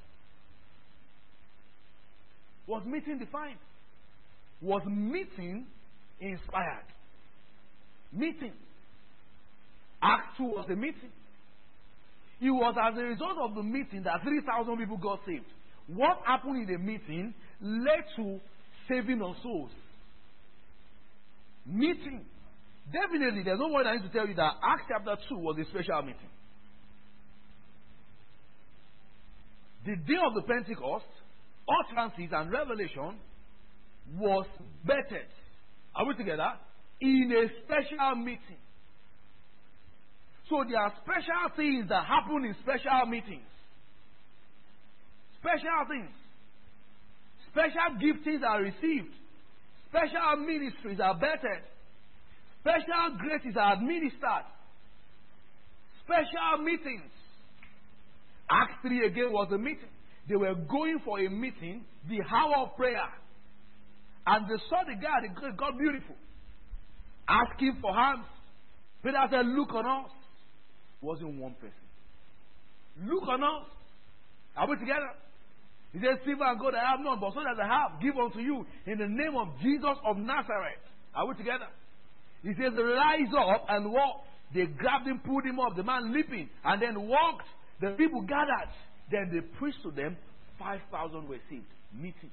Was meeting defined. Was meeting inspired. Meeting. Acts 2 was a meeting. It was as a result of the meeting that 3,000 people got saved. What happened in the meeting led to saving of souls. Meeting. Definitely, there's no word I need to tell you that Acts chapter 2 was a special meeting. The day of the Pentecost, utterances and revelation was bettered. Are we together? In a special meeting. So there are special things that happen in special meetings. Special things. Special giftings are received. Special ministries are bettered. Special graces are administered. Special meetings. Acts 3 again was a meeting. They were going for a meeting, the hour of prayer. And they saw the guy, the God beautiful, asking for hands. Peter said, look on us. Wasn't one person. Look on us. Are we together? He says, silver and gold I have none, but so that I have, give unto you in the name of Jesus of Nazareth. Are we together? He says, rise up and walk. They grabbed him, pulled him up, the man leaping, and then walked. The people gathered. Then they preached to them. 5,000 were saved. Meeting.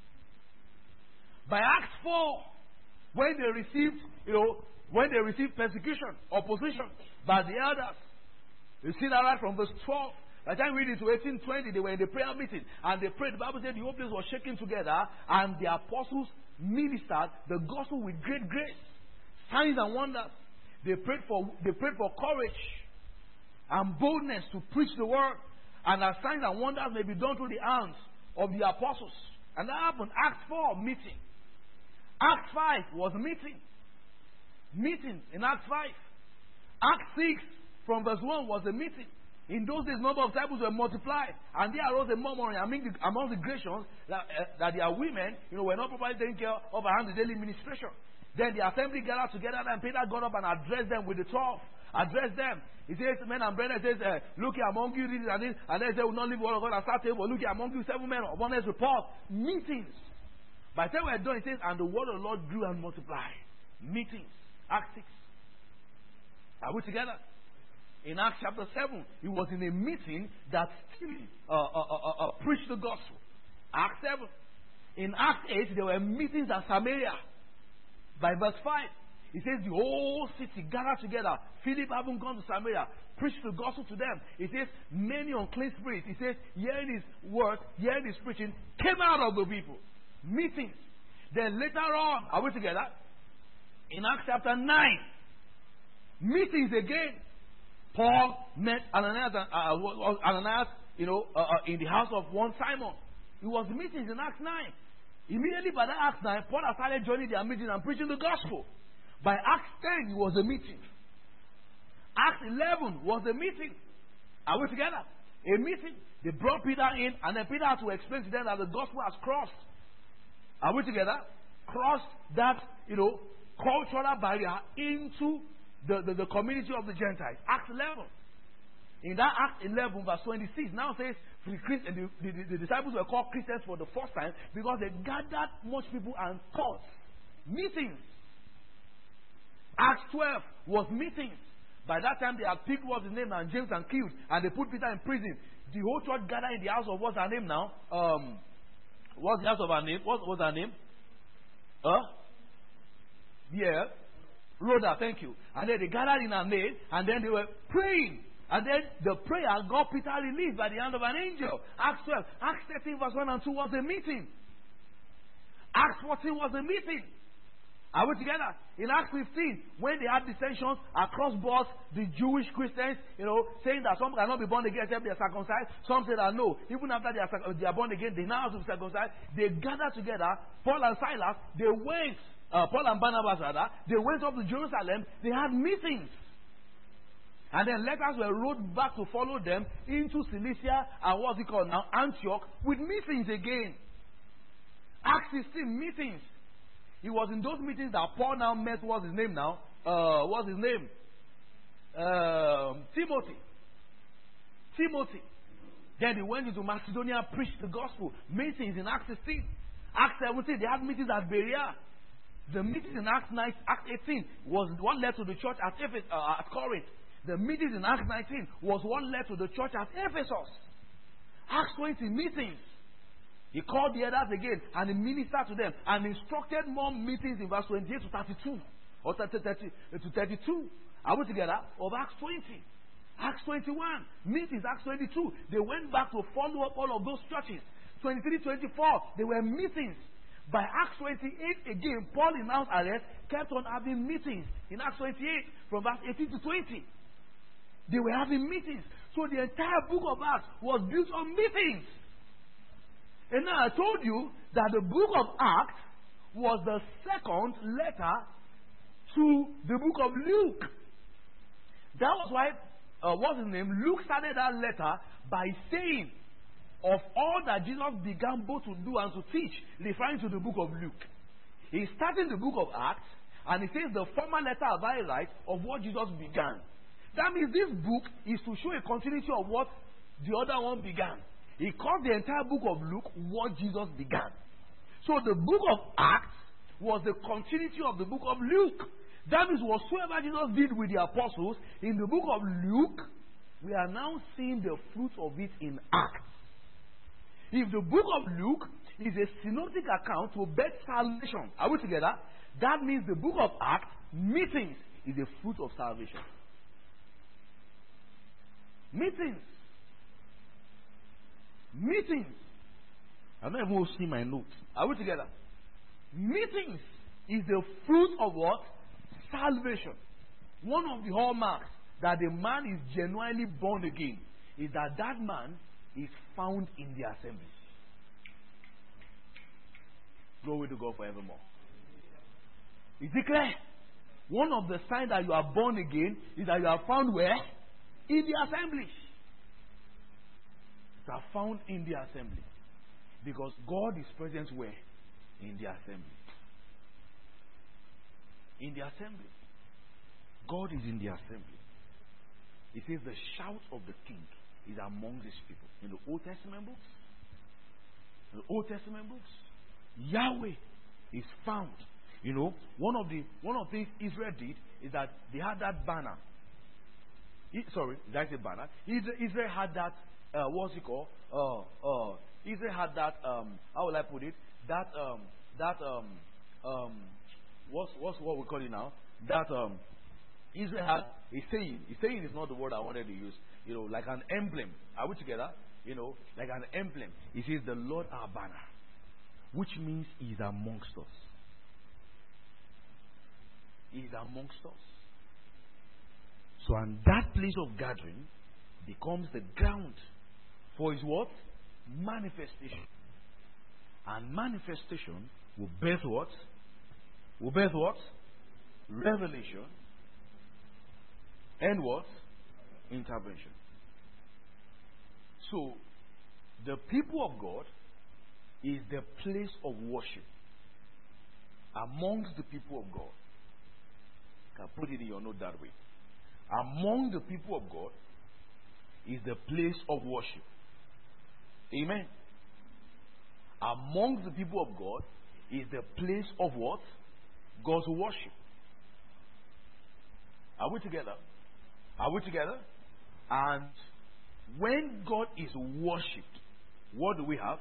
By Acts 4, when they received persecution, opposition by the elders, you see that right from verse 12. By the time we read into 18:20, they were in the prayer meeting and they prayed. The Bible said the whole place was shaking together, and the apostles ministered the gospel with great grace, signs and wonders. They prayed for courage and boldness to preach the word, and that signs and wonders may be done through the hands of the apostles. And that happened. Acts 4, meeting. Acts 5 was meeting. Meeting in Acts 5. Acts 6 from verse 1 was a meeting. In those days, number of disciples were multiplied, and there arose a murmuring among the Grecians that their women, were not properly taken care of around the daily ministration. Then the assembly gathered together, and Peter got up and addressed them with the 12. Addressed them. He says, men and brethren, he says, look here among you, this and this, and then they will not leave word of God and start table. Look here among you, 7 men of honest report. Meetings. By the time we are done, it says, and the word of the Lord grew and multiplied. Meetings. Acts 6. Are we together? In Acts chapter 7, he was in a meeting that Stephen preached the gospel. Acts 7. In Acts 8, there were meetings at Samaria. By verse 5, he says the whole city gathered together. Philip, having gone to Samaria, preached the gospel to them. He says many unclean spirits, he says, hearing his word, hearing his preaching, came out of the people. Meetings. Then later on, are we together? In Acts chapter 9, meetings again. Paul met Ananias, in the house of one Simon. It was meetings in Acts 9. Immediately by that Acts 9, Paul had started joining their meeting and preaching the gospel. By Acts 10, it was a meeting. Acts 11 was a meeting. Are we together? A meeting. They brought Peter in, and then Peter had to explain to them that the gospel has crossed. Are we together? Crossed that, cultural barrier into the community of the Gentiles. Acts 11. In that Acts 11 verse 26 now says the disciples were called Christians for the first time because they gathered much people and taught. Meetings. Acts 12 was meetings. By that time they had picked what's his name and James and killed, and they put Peter in prison. The whole church gathered in the house of what's her name now? What's the house of her name? What's her name? Yeah. Rhoda, thank you. And then they gathered in her name, and then they were praying. And then the prayer got Peter released by the hand of an angel. Acts 12. Acts 13 verse 1 and 2 was a meeting. Acts 14 was a meeting. Are we together? In Acts 15, when they had dissensions across boards, the Jewish Christians, saying that some cannot be born again except they are circumcised. Some say that no, even after they are born again, they now have to be circumcised. They gathered together. Paul and Silas, they went, Paul and Barnabas rather, they went up to Jerusalem. They had meetings. And then letters were wrote back to follow them into Cilicia and what's it called now? Antioch, with meetings again. Acts 16, meetings. It was in those meetings that Paul now met, what's his name now? What's his name? Timothy. Then they went into Macedonia, preached the gospel. Meetings in Acts 16. Acts 17, they had meetings at Berea. The meetings in Acts 18 was what led to the church at Corinth. The meetings in Acts 19 was what led to the church at Ephesus. Acts 20, meetings. He called the others again and he ministered to them and instructed more meetings in verse 28 to 32 or 30 to 32. Are we together? Of Acts 20. Acts 21, meetings. Acts 22, they went back to follow up all of those churches. 23, 24, they were meetings. By Acts 28 again, Paul announced arrest, kept on having meetings. In Acts 28, from verse 18 to 20, they were having meetings. So the entire book of Acts was built on meetings. And now I told you that the book of Acts was the second letter to the book of Luke. That was why, what's his name? Luke started that letter by saying, of all that Jesus began both to do and to teach, referring to the book of Luke. He's starting the book of Acts, and he says the former letter have I write of what Jesus began. That means this book is to show a continuity of what the other one began. He called the entire book of Luke what Jesus began. So the book of Acts was the continuity of the book of Luke. That means whatsoever Jesus did with the apostles in the book of Luke, we are now seeing the fruit of it in Acts. If the book of Luke is a synoptic account to birth salvation, are we together? That means the book of Acts, meetings, is a fruit of salvation. Meetings. Meetings. I'm not even seeing my notes. Are we together? Meetings is the fruit of what? Salvation. One of the hallmarks that a man is genuinely born again is that that man is found in the assembly. Glory to God forevermore. Is it clear? One of the signs that you are born again is that you are found where? In the assembly. You are found in the assembly. Because God is present where? In the assembly. In the assembly. God is in the assembly. It says the shout of the king is among these people. In the Old Testament books, Yahweh is found. You know, one of the things Israel did is that they had that banner. That's a banner. Israel had that. What's it called? Israel had that. How will I put it? What's what we call it now? That Israel had a saying. A saying is not the word I wanted to use. You know, like an emblem. Are we together? You know, like an emblem. It says the Lord our banner, which means He is amongst us. He is amongst us. So, and that place of gathering becomes the ground for His what? Manifestation. And manifestation will birth what? Will birth what? Revelation. And what? Intervention. So, the people of God is the place of worship amongst the people of God. You can put it in your note that way. Among the people of God is the place of worship. Amen. Among the people of God is the place of what? God's worship. Are we together? Are we together? And when God is worshipped, what do we have?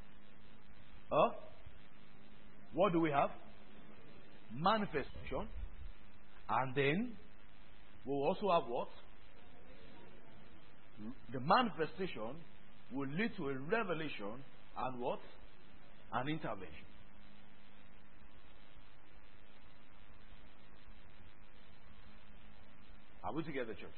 What do we have? Manifestation. And then we'll also have what? The manifestation will lead to a revelation and what? An intervention. Are we together, church?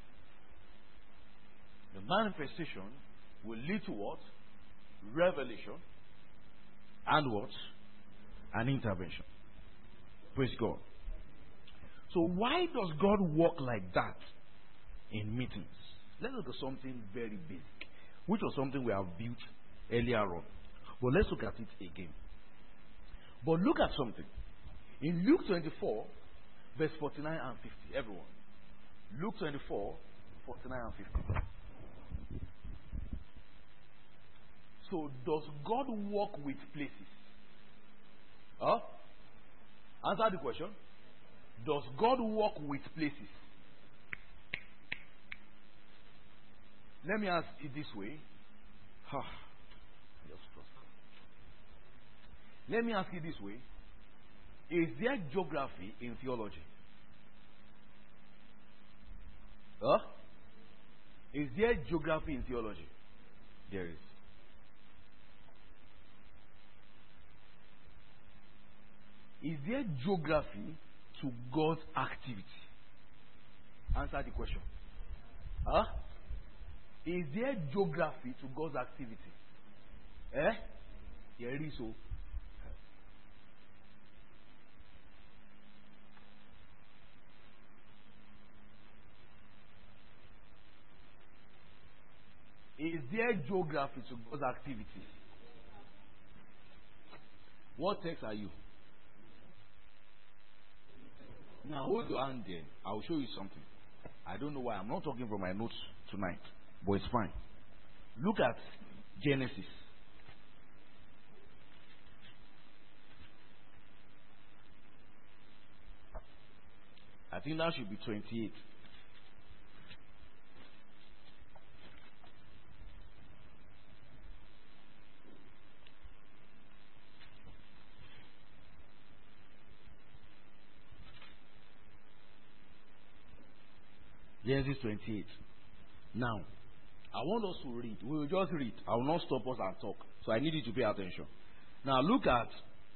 The manifestation will lead to what? Revelation and what? An intervention. Praise God. So why does God work like that in meetings? Let's look at something very basic, which was something we have built earlier on. But let's look at it again. But look at something. In Luke 24, verse 49 and 50. Everyone. Luke 24, 49 and 50. So does God work with places? Answer the question. Does God work with places? Let me ask it this way. Let me ask you this way. Is there geography in theology? Is there geography in theology? There is. Is there geography to God's activity? Answer the question. Is there geography to God's activity? There is so. Is there geography to God's activity? What text are you? Now hold your hand there. I'll show you something. I don't know why. I'm not talking from my notes tonight, but it's fine. Look at Genesis. I think that should be 28. Genesis 28. Now, I want us to read. We will just read. I will not stop us and talk. So I need you to pay attention. Now look at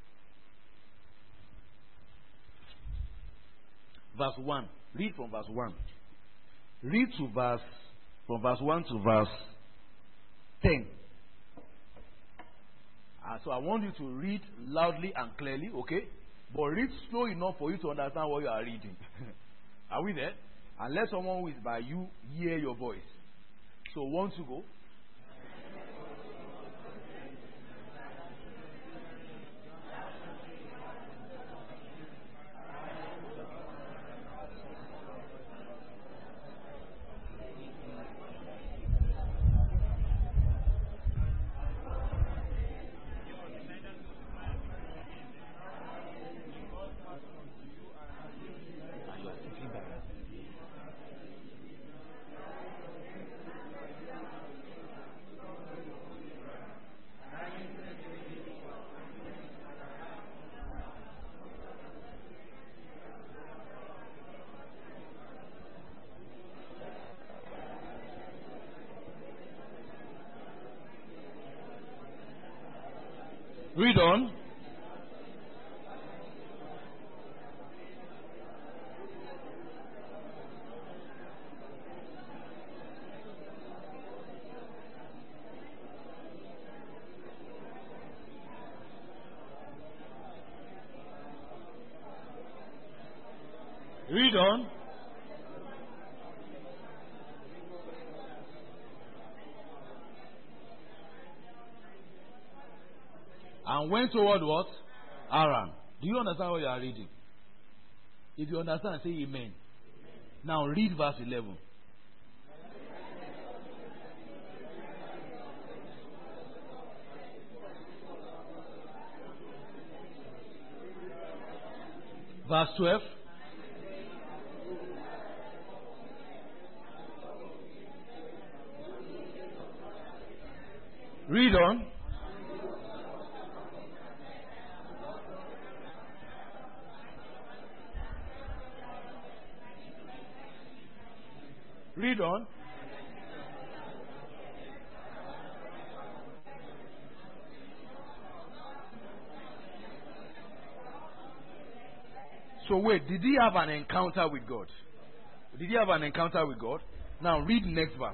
verse 1. Read from verse 1. Read to verse from verse 1 to verse 10. So I want you to read loudly and clearly, okay? But read slow enough for you to understand what you are reading. Are we there? And let someone who is by you hear your voice. So 1 to go. Read on. Read on. And went toward what? Aram. Do you understand what you are reading? If you understand, say amen. Now read verse 11. Verse 12. Read on. Read on. So wait, did he have an encounter with God? Did he have an encounter with God? Now read next verse.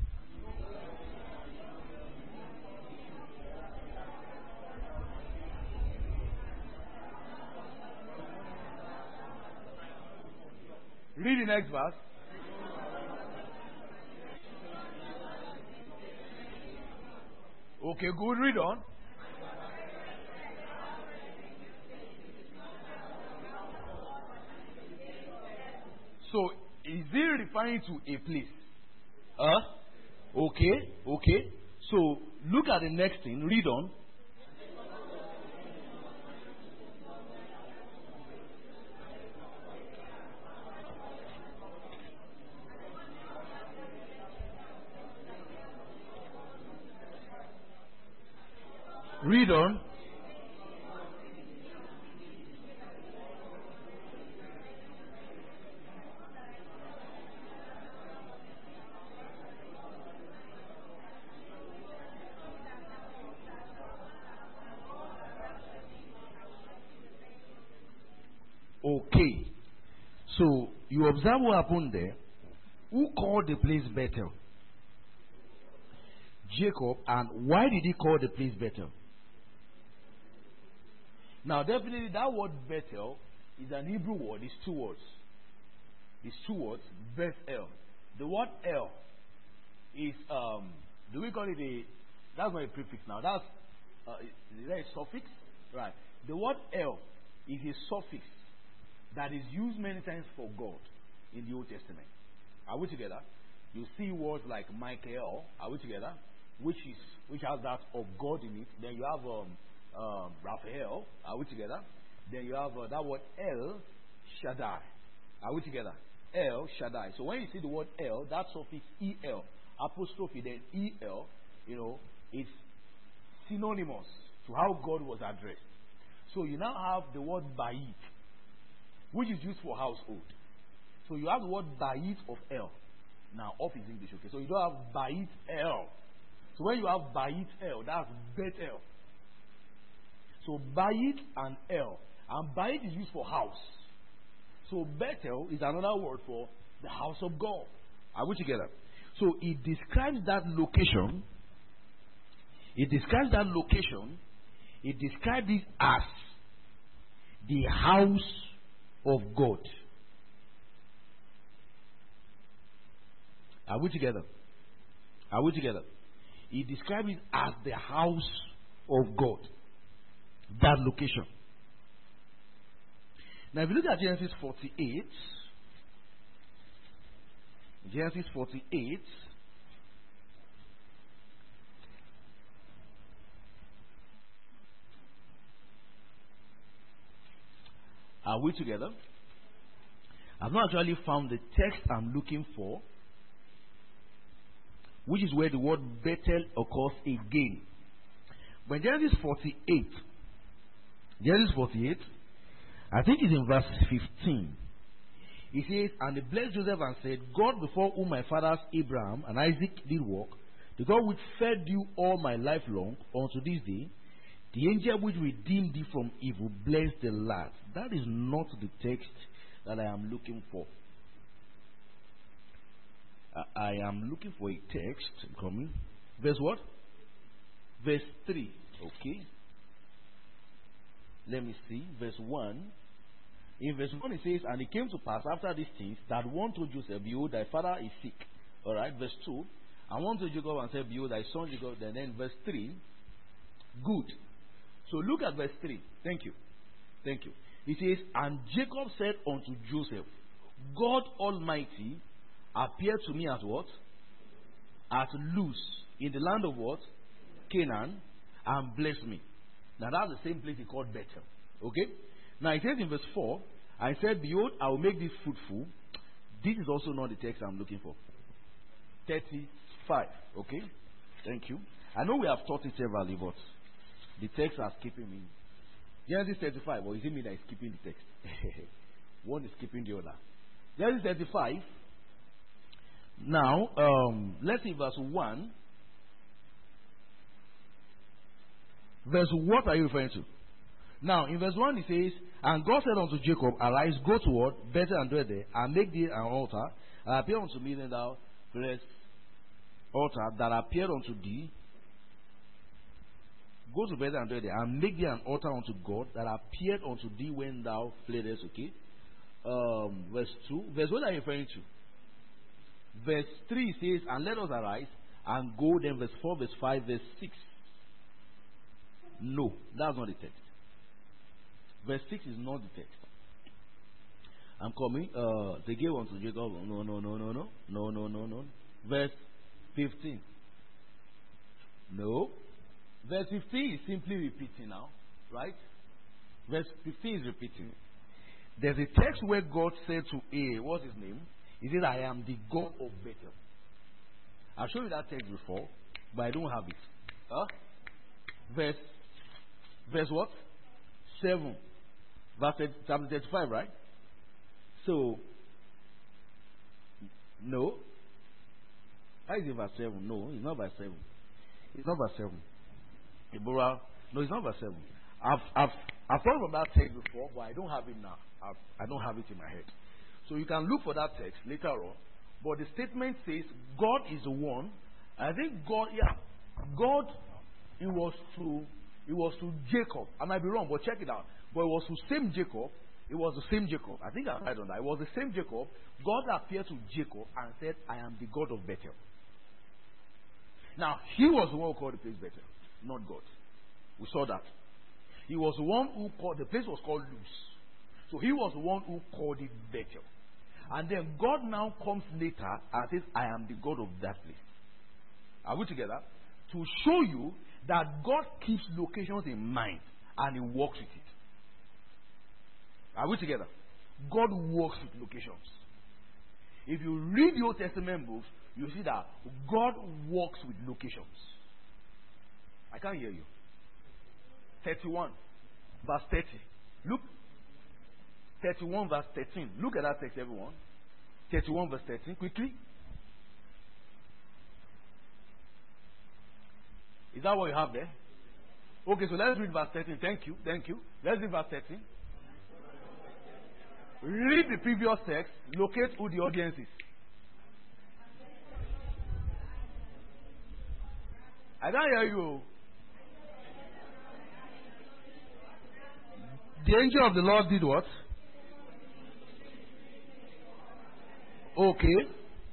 Read the next verse. Okay, good. Read on. So, is he referring to a place? Okay. So, look at the next thing. Read on. Read on. Okay. So, you observe what happened there. Who called the place Bethel? Jacob. And why did he call the place Bethel? Now, definitely that word Bethel is an Hebrew word. It's two words. It's two words. Bethel. The word El is, do we call it a, that's not a prefix now. That's, is that a suffix? Right. The word El is a suffix that is used many times for God in the Old Testament. Are we together? You see words like Michael. Are we together? which has that of God in it. Then you have Raphael. Are we together? Then you have that word El Shaddai. Are we together? El Shaddai. So when you see the word El, that suffix El apostrophe then El, it's synonymous to how God was addressed. So you now have the word Bait, which is used for household. So you have the word Bait of El. Now, off is English, okay? So you don't have Bait El. So when you have Bait El, that's Bethel. So Bait and El. And Bait is used for house. So Bethel is another word for the house of God. Are we together? So it describes that location. It describes that location. It describes it as the house of God. Are we together? Are we together? It describes it as the house of God. That location. Now, if you look at Genesis 48, Genesis 48, are we together? I've not actually found the text I'm looking for, which is where the word Bethel occurs again. But Genesis 48, I think it's in verse 15. He says, and he blessed Joseph and said, God before whom my fathers Abraham and Isaac did walk, the God which fed you all my life long unto this day, the angel which redeemed thee from evil, bless the lad. That is not the text that I am looking for. I am looking for a text. I'm coming. Verse what? Verse 3. Okay. Let me see. Verse 1. In verse 1 it says, and it came to pass after these things that one told Joseph, behold, thy father is sick. Alright, verse 2. And one told Jacob and said, behold, thy son Jacob. Then verse 3. Good. So look at verse 3. Thank you. Thank you. It says, and Jacob said unto Joseph, God Almighty appeared to me as what? At Luz, in the land of what? Canaan, and blessed me. Now that's the same place he called Bethel. Okay? Now it says in verse 4, I said, behold, I will make this fruitful. This is also not the text I'm looking for. 35. Okay? Thank you. I know we have taught it severally, but the text are skipping me. Genesis 35, or is it me that is skipping the text? One is skipping the other. Genesis 35. Now, let's see verse 1. Verse, what are you referring to? Now, in verse 1 it says, and God said unto Jacob, arise, go toward Bethel and dwell there, and make thee an altar, and appear unto me, then thou place altar that appeared unto thee. Go to Bethel and dwell there, and make thee an altar unto God that appeared unto thee when thou fleddest. Okay. Verse 2. Verse what are you referring to? Verse 3 says, and let us arise and go. Then verse 4, verse 5, verse 6. No, that's not the text. Verse 6 is not the text. I'm coming. They gave unto Jacob. No. Verse 15. No. Verse 15 is simply repeating now. Right? Verse 15 is repeating. There's a text where God said to what's his name? He said, I am the God of Bethel. I've shown you that text before, but I don't have it. Verse what? 7. Verse chapter 35, right? So, no. How is it verse 7? No, it's not verse 7. It's not verse 7. Deborah, no, it's not verse 7. I've thought from that text before, but I don't have it now. I don't have it in my head. So you can look for that text later on. But the statement says, God is the one. I think God, it was to Jacob. I might be wrong, but check it out. But it was to same Jacob. It was the same Jacob. I think I don't know. It was the same Jacob. God appeared to Jacob and said, I am the God of Bethel. Now, he was the one who called the place Bethel, not God. We saw that. He was the one who called, the place was called Luz. So he was the one who called it Bethel. And then God now comes later and says, I am the God of that place. Are we together? to show you that God keeps locations in mind and He works with it. Are we together? God works with locations. If you read the Old Testament books, you see that God works with locations. I can't hear you. 31, verse 30. Look. 31, verse 13. Look at that text, everyone. 31, verse 13. Quickly. Is that what you have there? Okay, so let's read verse 13. Thank you. Thank you. Let's read verse 13. Read the previous text. Locate who the audience is. I can't hear you. The angel of the Lord did what? Okay.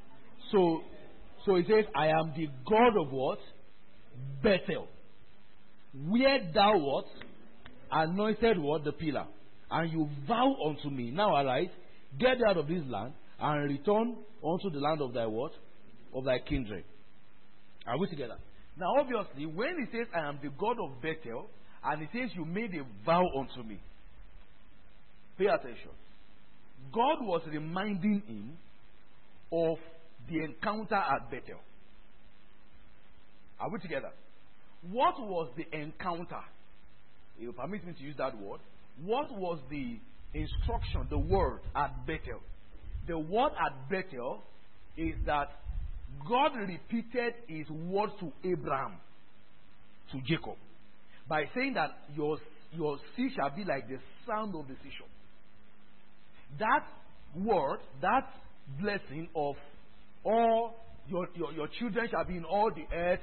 So it says, I am the God of what? Bethel. Where thou what? Anointed what? The pillar. And you vow unto me. Now arise, get out of this land, and return unto the land of thy what? Of thy kindred. Are we together? Now obviously, when he says, I am the God of Bethel, and he says, you made a vow unto me. Pay attention. God was reminding him of the encounter at Bethel. Are we together? What was the encounter? You permit me to use that word. What was the instruction, the word at Bethel? The word at Bethel is that God repeated his word to Abraham, to Jacob, by saying that your seed shall be like the sound of the seashore. That word, that blessing of all your children shall be in all the earth.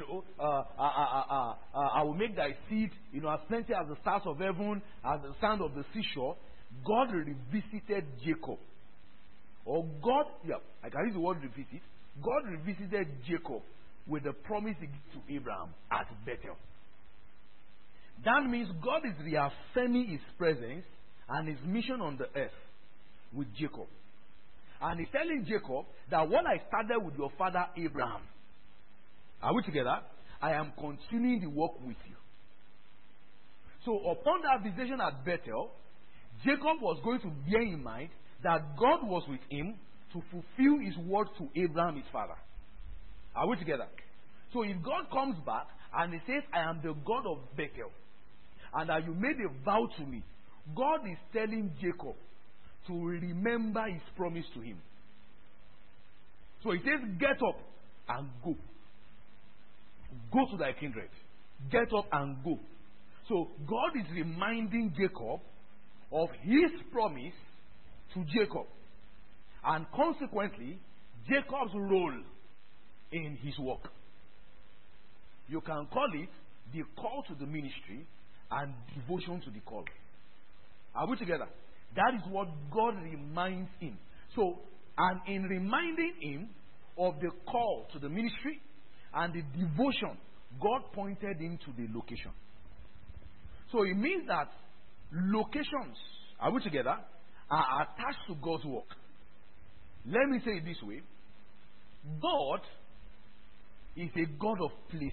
I will make thy seed, as plenty as the stars of heaven, as the sand of the seashore. God revisited Jacob. I can use the word revisit. God revisited Jacob with the promise he gave to Abraham at Bethel. That means God is reaffirming his presence and his mission on the earth with Jacob. And he's telling Jacob that what I started with your father Abraham, are we together? I am continuing the work with you. So upon that visitation at Bethel, Jacob was going to bear in mind that God was with him to fulfill his word to Abraham his father. Are we together? So if God comes back and he says, I am the God of Bethel, and that you made a vow to me, God is telling Jacob to remember his promise to him. So he says, get up and go. Go to thy kindred. Get up and go. So God is reminding Jacob of his promise to Jacob. And consequently, Jacob's role in his work. You can call it the call to the ministry and devotion to the call. Are we together? That is what God reminds him. So, and in reminding him of the call to the ministry and the devotion, God pointed him to the location. So it means that locations, are we together, are attached to God's work. Let me say it this way. God is a God of places.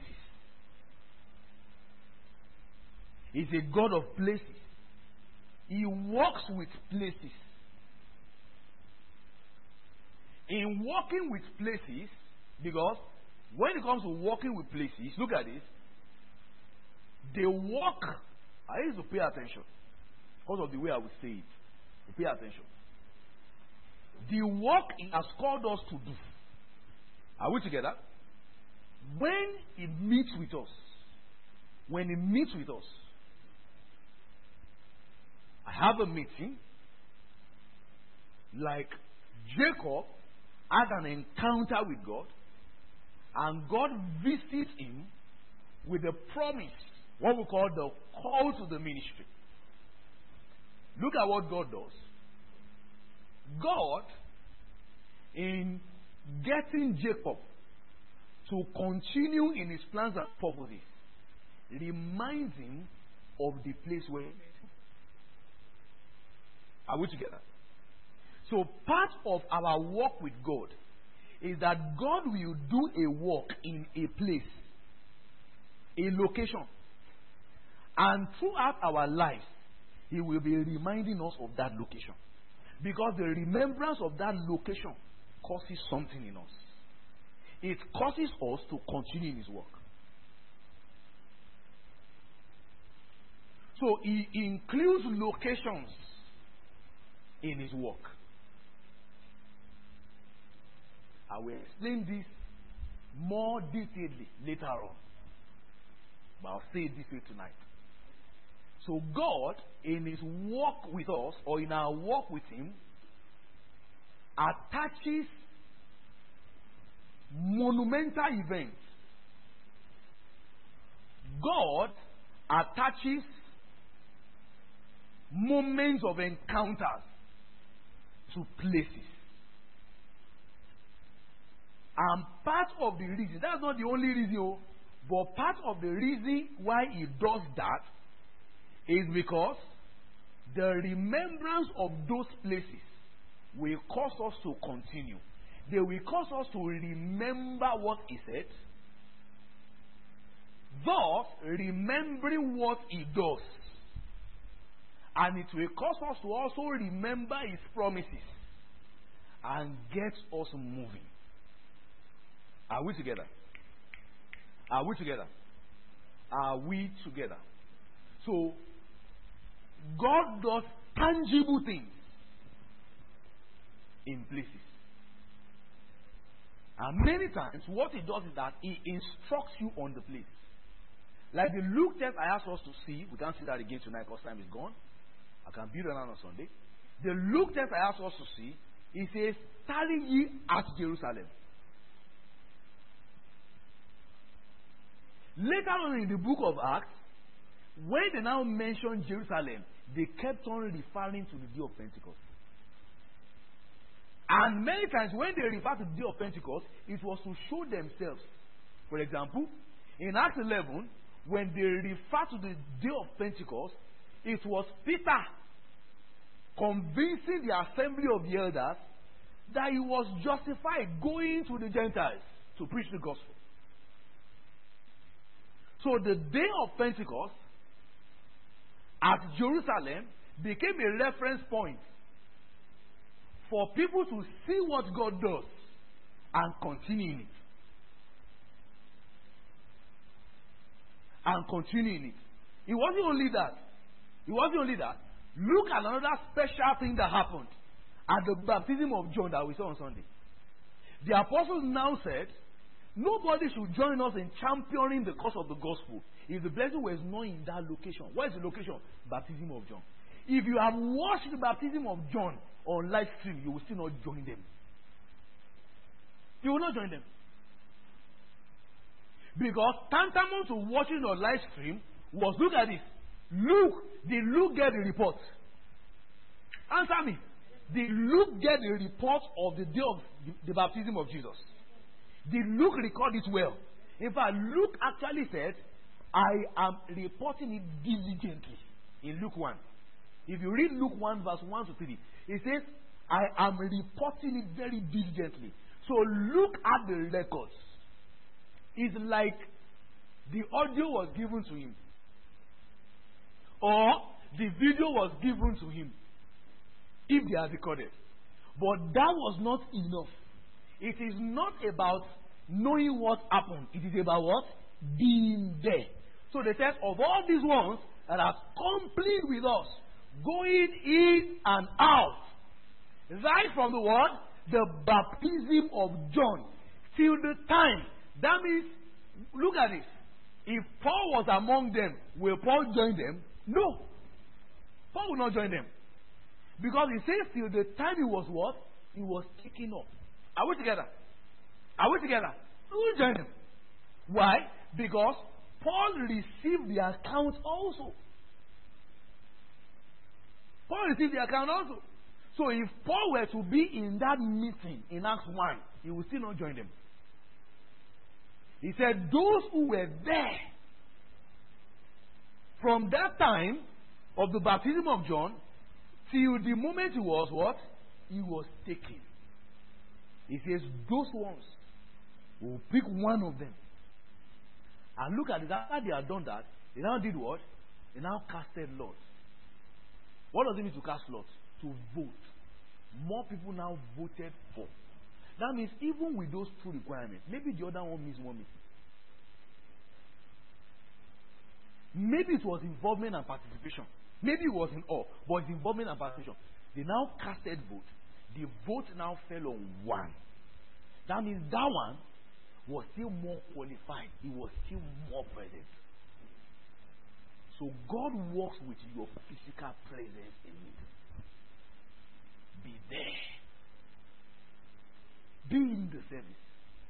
He's a God of places. He works with places. In working with places, because when it comes to working with places, look at this. They work. I need to pay attention because of the way I will say it. Pay attention. The work He has called us to do. Are we together? When He meets with us, I have a meeting like Jacob had an encounter with God, and God visits him with a promise, what we call the call to the ministry. Look at what God does. God, in getting Jacob to continue in his plans and purposes, reminds him of the place where he met him. Are we together? So part of our work with God is that God will do a work in a place a location. And throughout our lives, He will be reminding us of that location. Because the remembrance of that location causes something in us. It causes us to continue in His work. So He includes locations in His work. I will explain this more detailedly later on. But I'll say it this way tonight. So God, in His walk with us, or in our walk with Him, attaches monumental events. God attaches moments of encounters to places. And part of the reason, that's not the only reason, but part of the reason why He does that is because the remembrance of those places will cause us to continue. They will cause us to remember what He said. Thus, remembering what He does. And it will cause us to also remember His promises and get us moving. Are we together? Are we together? Are we together? So, God does tangible things in places. And many times, what He does is that He instructs you on the place. Like the Luke text I asked us to see, we can't see that again tonight because time is gone. I can build on Sunday. The Luke text I asked us to see, it says, tarry ye at Jerusalem. Later on in the book of Acts, when they now mention Jerusalem, they kept on referring to the day of Pentecost. And many times when they refer to the day of Pentecost, it was to show themselves. For example, in Acts 11, when they refer to the day of Pentecost, it was Peter convincing the assembly of the elders that he was justified going to the Gentiles to preach the gospel. So the day of Pentecost at Jerusalem became a reference point for people to see what God does and continue in it. And continue in it. It wasn't only that. It wasn't only that. Look at another special thing that happened at the baptism of John that we saw on Sunday. The apostles now said, nobody should join us in championing the cause of the gospel if the blessing was not in that location. What is the location? Baptism of John. If you have watched the baptism of John on live stream, you will still not join them. You will not join them. Because tantamount to watching on live stream was, look at this. Did Luke get the report? Answer me. Did Luke get the report of the day of the baptism of Jesus? Did Luke record it well? In fact, Luke actually said, I am reporting it diligently in Luke 1. If you read Luke 1 verse 1 to 3, it says, I am reporting it very diligently. So look at the records. It's like the audio was given to him, or the video was given to him, if they are recorded. But that was not enough. It is not about knowing what happened. It is about what? Being there. So the text of all these ones that are complete with us, going in and out, right from the word, the baptism of John, till the time. That means, look at this. If Paul was among them, will Paul join them? No. Paul will not join them. Because he says till the time he was what? He was taken up. Are we together? Are we together? We will join them. Why? Because Paul received the account also. Paul received the account also. So if Paul were to be in that meeting in Acts 1, he would still not join them. He said those who were there from that time of the baptism of John till the moment he was what? He was taken. He says those ones will pick one of them And look at it. After they had done that, they now did what? They now casted lots. What does it mean to cast lots? To vote. More people now voted for. That means even with those two requirements, maybe the other one means one meeting. Maybe it was involvement and participation. Maybe it was in all, but it's involvement and participation. They now casted vote. The vote now fell on one. That means that one was still more qualified. He was still more present. So God works with your physical presence in it. Be there. Be in the service.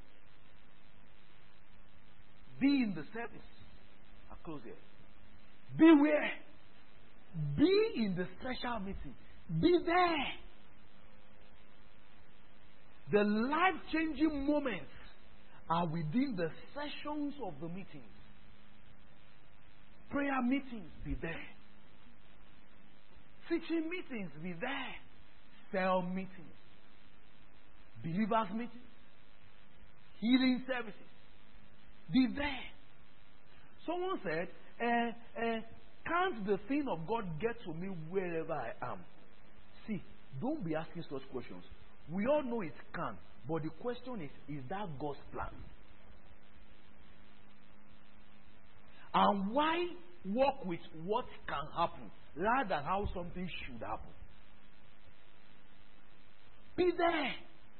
Be in the service. I'll close here. Be where? Be in the special meeting. Be there. The life-changing moments are within the sessions of the meetings. Prayer meetings, be there. Teaching meetings, be there. Cell meetings. Believers meetings. Healing services. Be there. Someone said, can't the thing of God get to me wherever I am? See, don't be asking such questions. We all know it can, but the question is that God's plan? And why work with what can happen rather than how something should happen? Be there.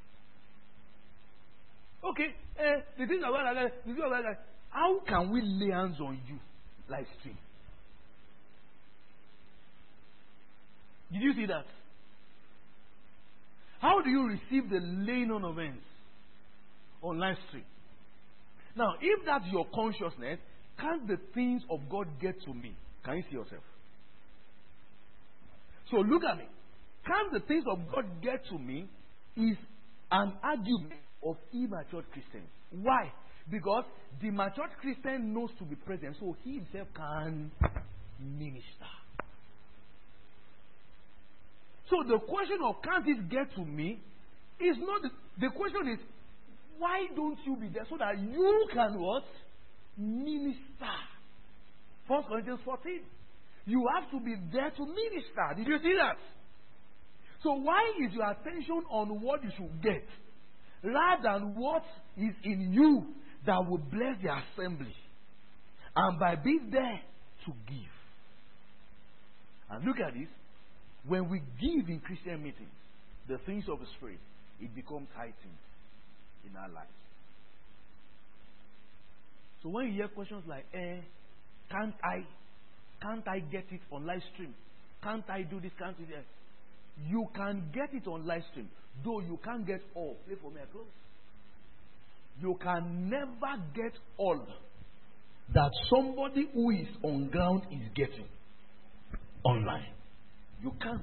Okay, the thing about that, how can we lay hands on you live stream? Did you see that? How do you receive the laying on of hands on live stream? Now, if that's your consciousness, can't the things of God get to me? Can you see yourself? So look at me. Can't the things of God get to me is an argument of immature Christians. Why? Because the mature Christian knows to be present, so he himself can minister. So the question of can't it get to me is not the question is why don't you be there so that you can what? Minister. 1 Corinthians 14. You have to be there to minister. Did you see that? So why is your attention on what you should get rather than what is in you that will bless the assembly? And by being there to give. And look at this. When we give in Christian meetings, the things of the Spirit, it becomes heightened in our lives. So when you hear questions like, can't I get it on live stream? Can't I do this? Can't I do that? You can get it on live stream, though you can't get all. Play for me, I close. You can never get all that somebody who is on ground is getting online. You can't.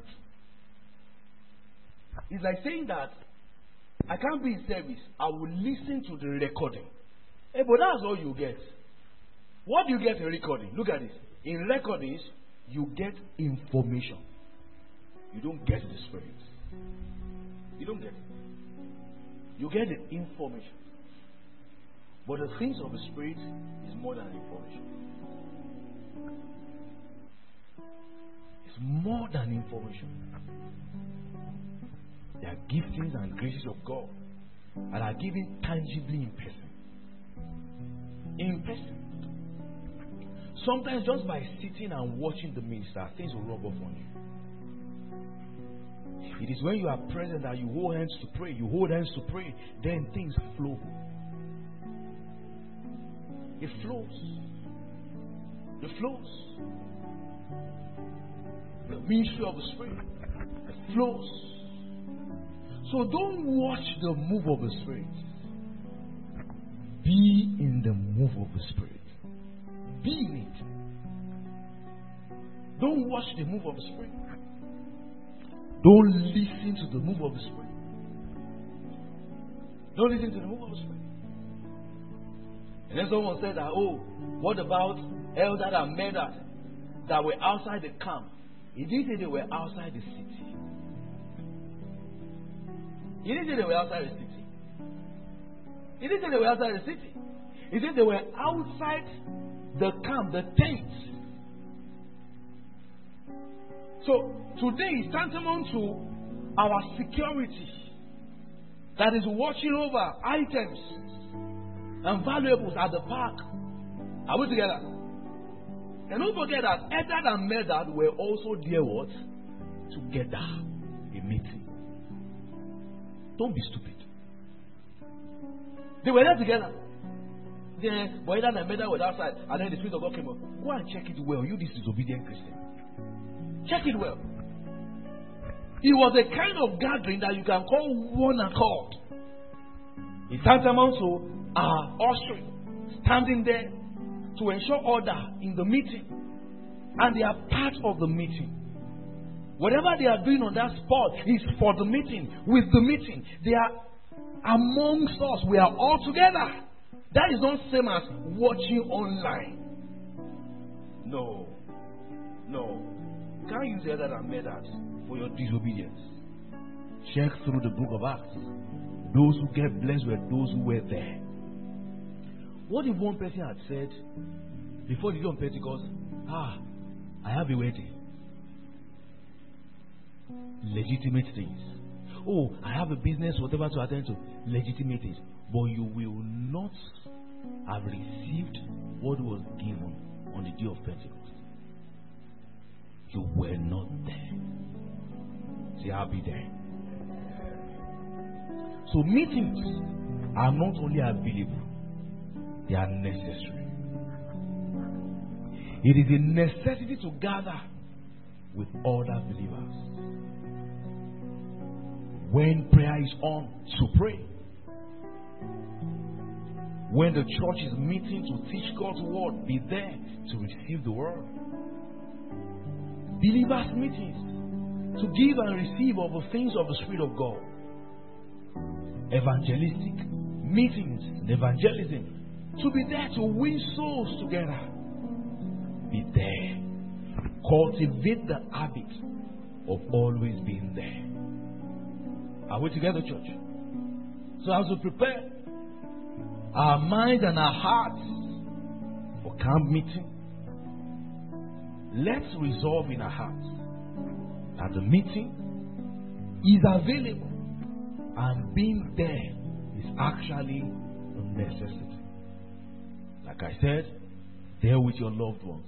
It's like saying that I can't be in service. I will listen to the recording. Hey, but that's all you get. What do you get in recording? Look at this. In recordings, you get information. You don't get the Spirit. You don't get it. You get the information. But the things of the Spirit is more than information. It's more than information. There are giftings and graces of God that are given tangibly in person. In person. Sometimes just by sitting and watching the minister, things will rub off on you. It is when you are present that you hold hands to pray. You hold hands to pray, then things flow. It flows. It flows. The ministry of the Spirit. It flows. So don't watch the move of the Spirit. Be in the move of the Spirit. Be in it. Don't watch the move of the Spirit. Don't listen to the move of the Spirit. Don't listen to the move of the Spirit. And then someone said that, oh, what about elders and members that were outside the camp? He didn't say they were outside the city. He didn't say they were outside the city. He didn't say they were outside the city. He said they were outside the camp, the tent. So today is tantamount to our security that is watching over items and valuables at the park. Are we together? And don't forget that Eldad and Medad were also there what? Together. A meeting. Don't be stupid. They were there together. Then Eldad and Medad were outside, and then the Spirit of God came up. Go and check it well. You, this disobedient Christian. Check it well. It was a kind of gathering that you can call one accord. It's tantamount to our ushering, standing there to ensure order in the meeting. And they are part of the meeting. Whatever they are doing on that spot is for the meeting, with the meeting. They are amongst us. We are all together. That is not the same as watching online. No. You can't use the other than Medad for your disobedience. Check through the book of Acts. Those who get blessed were those who were there. What if one person had said, before the day of Pentecost, I have a wedding. Legitimate things. Oh, I have a business, whatever to attend to. Legitimate things. But you will not have received what was given on the day of Pentecost. You were not there. See, I'll be there. So meetings are not only available, they are necessary. It is a necessity to gather with other believers. When prayer is on, to pray. When the church is meeting to teach God's word, be there to receive the word. Believers' meetings to give and receive of the things of the Spirit of God. Evangelistic meetings and evangelism to be there to win souls together. Be there. Cultivate the habit of always being there. Are we together, church? So as we prepare our minds and our hearts for camp meeting, let's resolve in our hearts that the meeting is available and being there is actually a necessity. Like I said, there with your loved ones.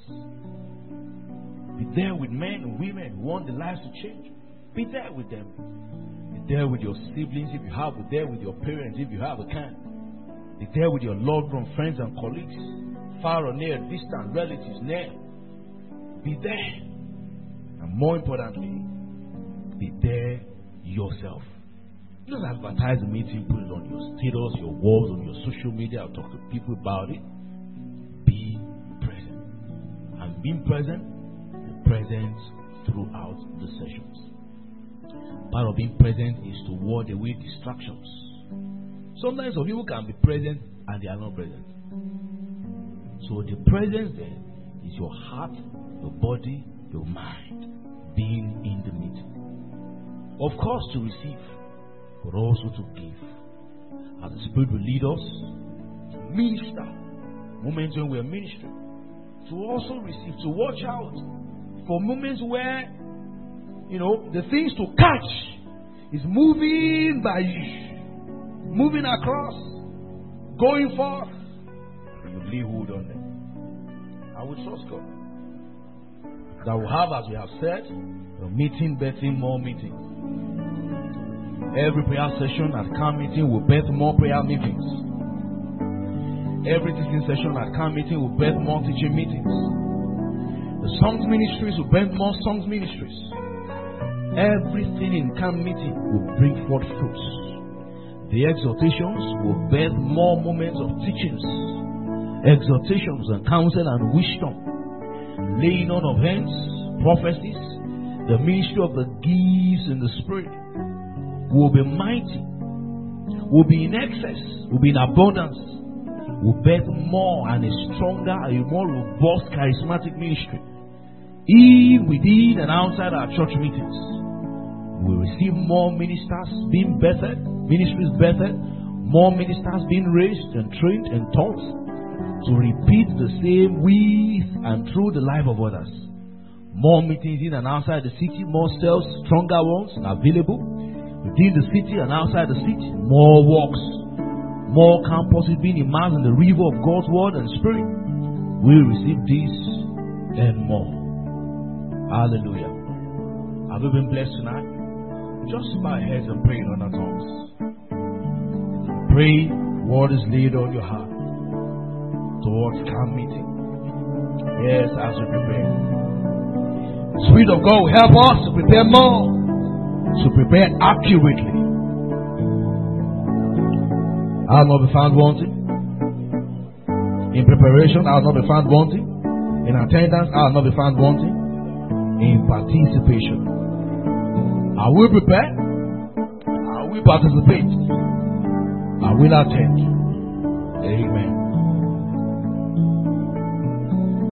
Be there with men and women who want their lives to change. Be there with them. Be there with your siblings if you have. Be there with your parents if you have a can. Be there with your loved ones, friends and colleagues, far or near, distant relatives, near. Be there. And more importantly, be there yourself. Don't advertise the meeting, put it on your status, your walls, on your social media, or talk to people about it. Be present. And being present, be present throughout the sessions. Part of being present is to ward away distractions. Sometimes some people can be present and they are not present. So the presence there is your heart, your body, your mind being in the meeting. Of course to receive, but also to give. As the Spirit will lead us to minister, moments when we are ministering, to also receive, to watch out for moments where, the things to catch is moving by you, moving across, going forth, and you lay hold on them. I will trust God that will have, as we have said, a meeting birthing more meetings. Every prayer session at camp meeting will birth more prayer meetings. Every teaching session at camp meeting will birth more teaching meetings. The songs ministries will birth more songs ministries. Everything in camp meeting will bring forth fruits. The exhortations will birth more moments of teachings, exhortations and counsel and wisdom, laying on of hands, prophecies, the ministry of the gifts in the Spirit will be mighty, will be in excess, will be in abundance, will birth more and a stronger, a more robust, charismatic ministry, in, within, and outside our church meetings. We receive more ministers being birthed, ministries birthed, more ministers being raised and trained and taught, to repeat the same with and through the life of others. More meetings in and outside the city, more cells, stronger ones available within the city and outside the city, more walks, more campuses being immersed in the river of God's word and spirit. We receive this and more. Hallelujah. Have you been blessed tonight? Just bow your heads and pray in other tongues. Pray what is laid on your heart towards camp meeting. Yes, as we prepare. The Spirit of God will help us to prepare more, to prepare accurately. I will not be found wanting. In preparation, I will not be found wanting. In attendance, I will not be found wanting. In participation, I will prepare. I will participate. I will attend. Amen.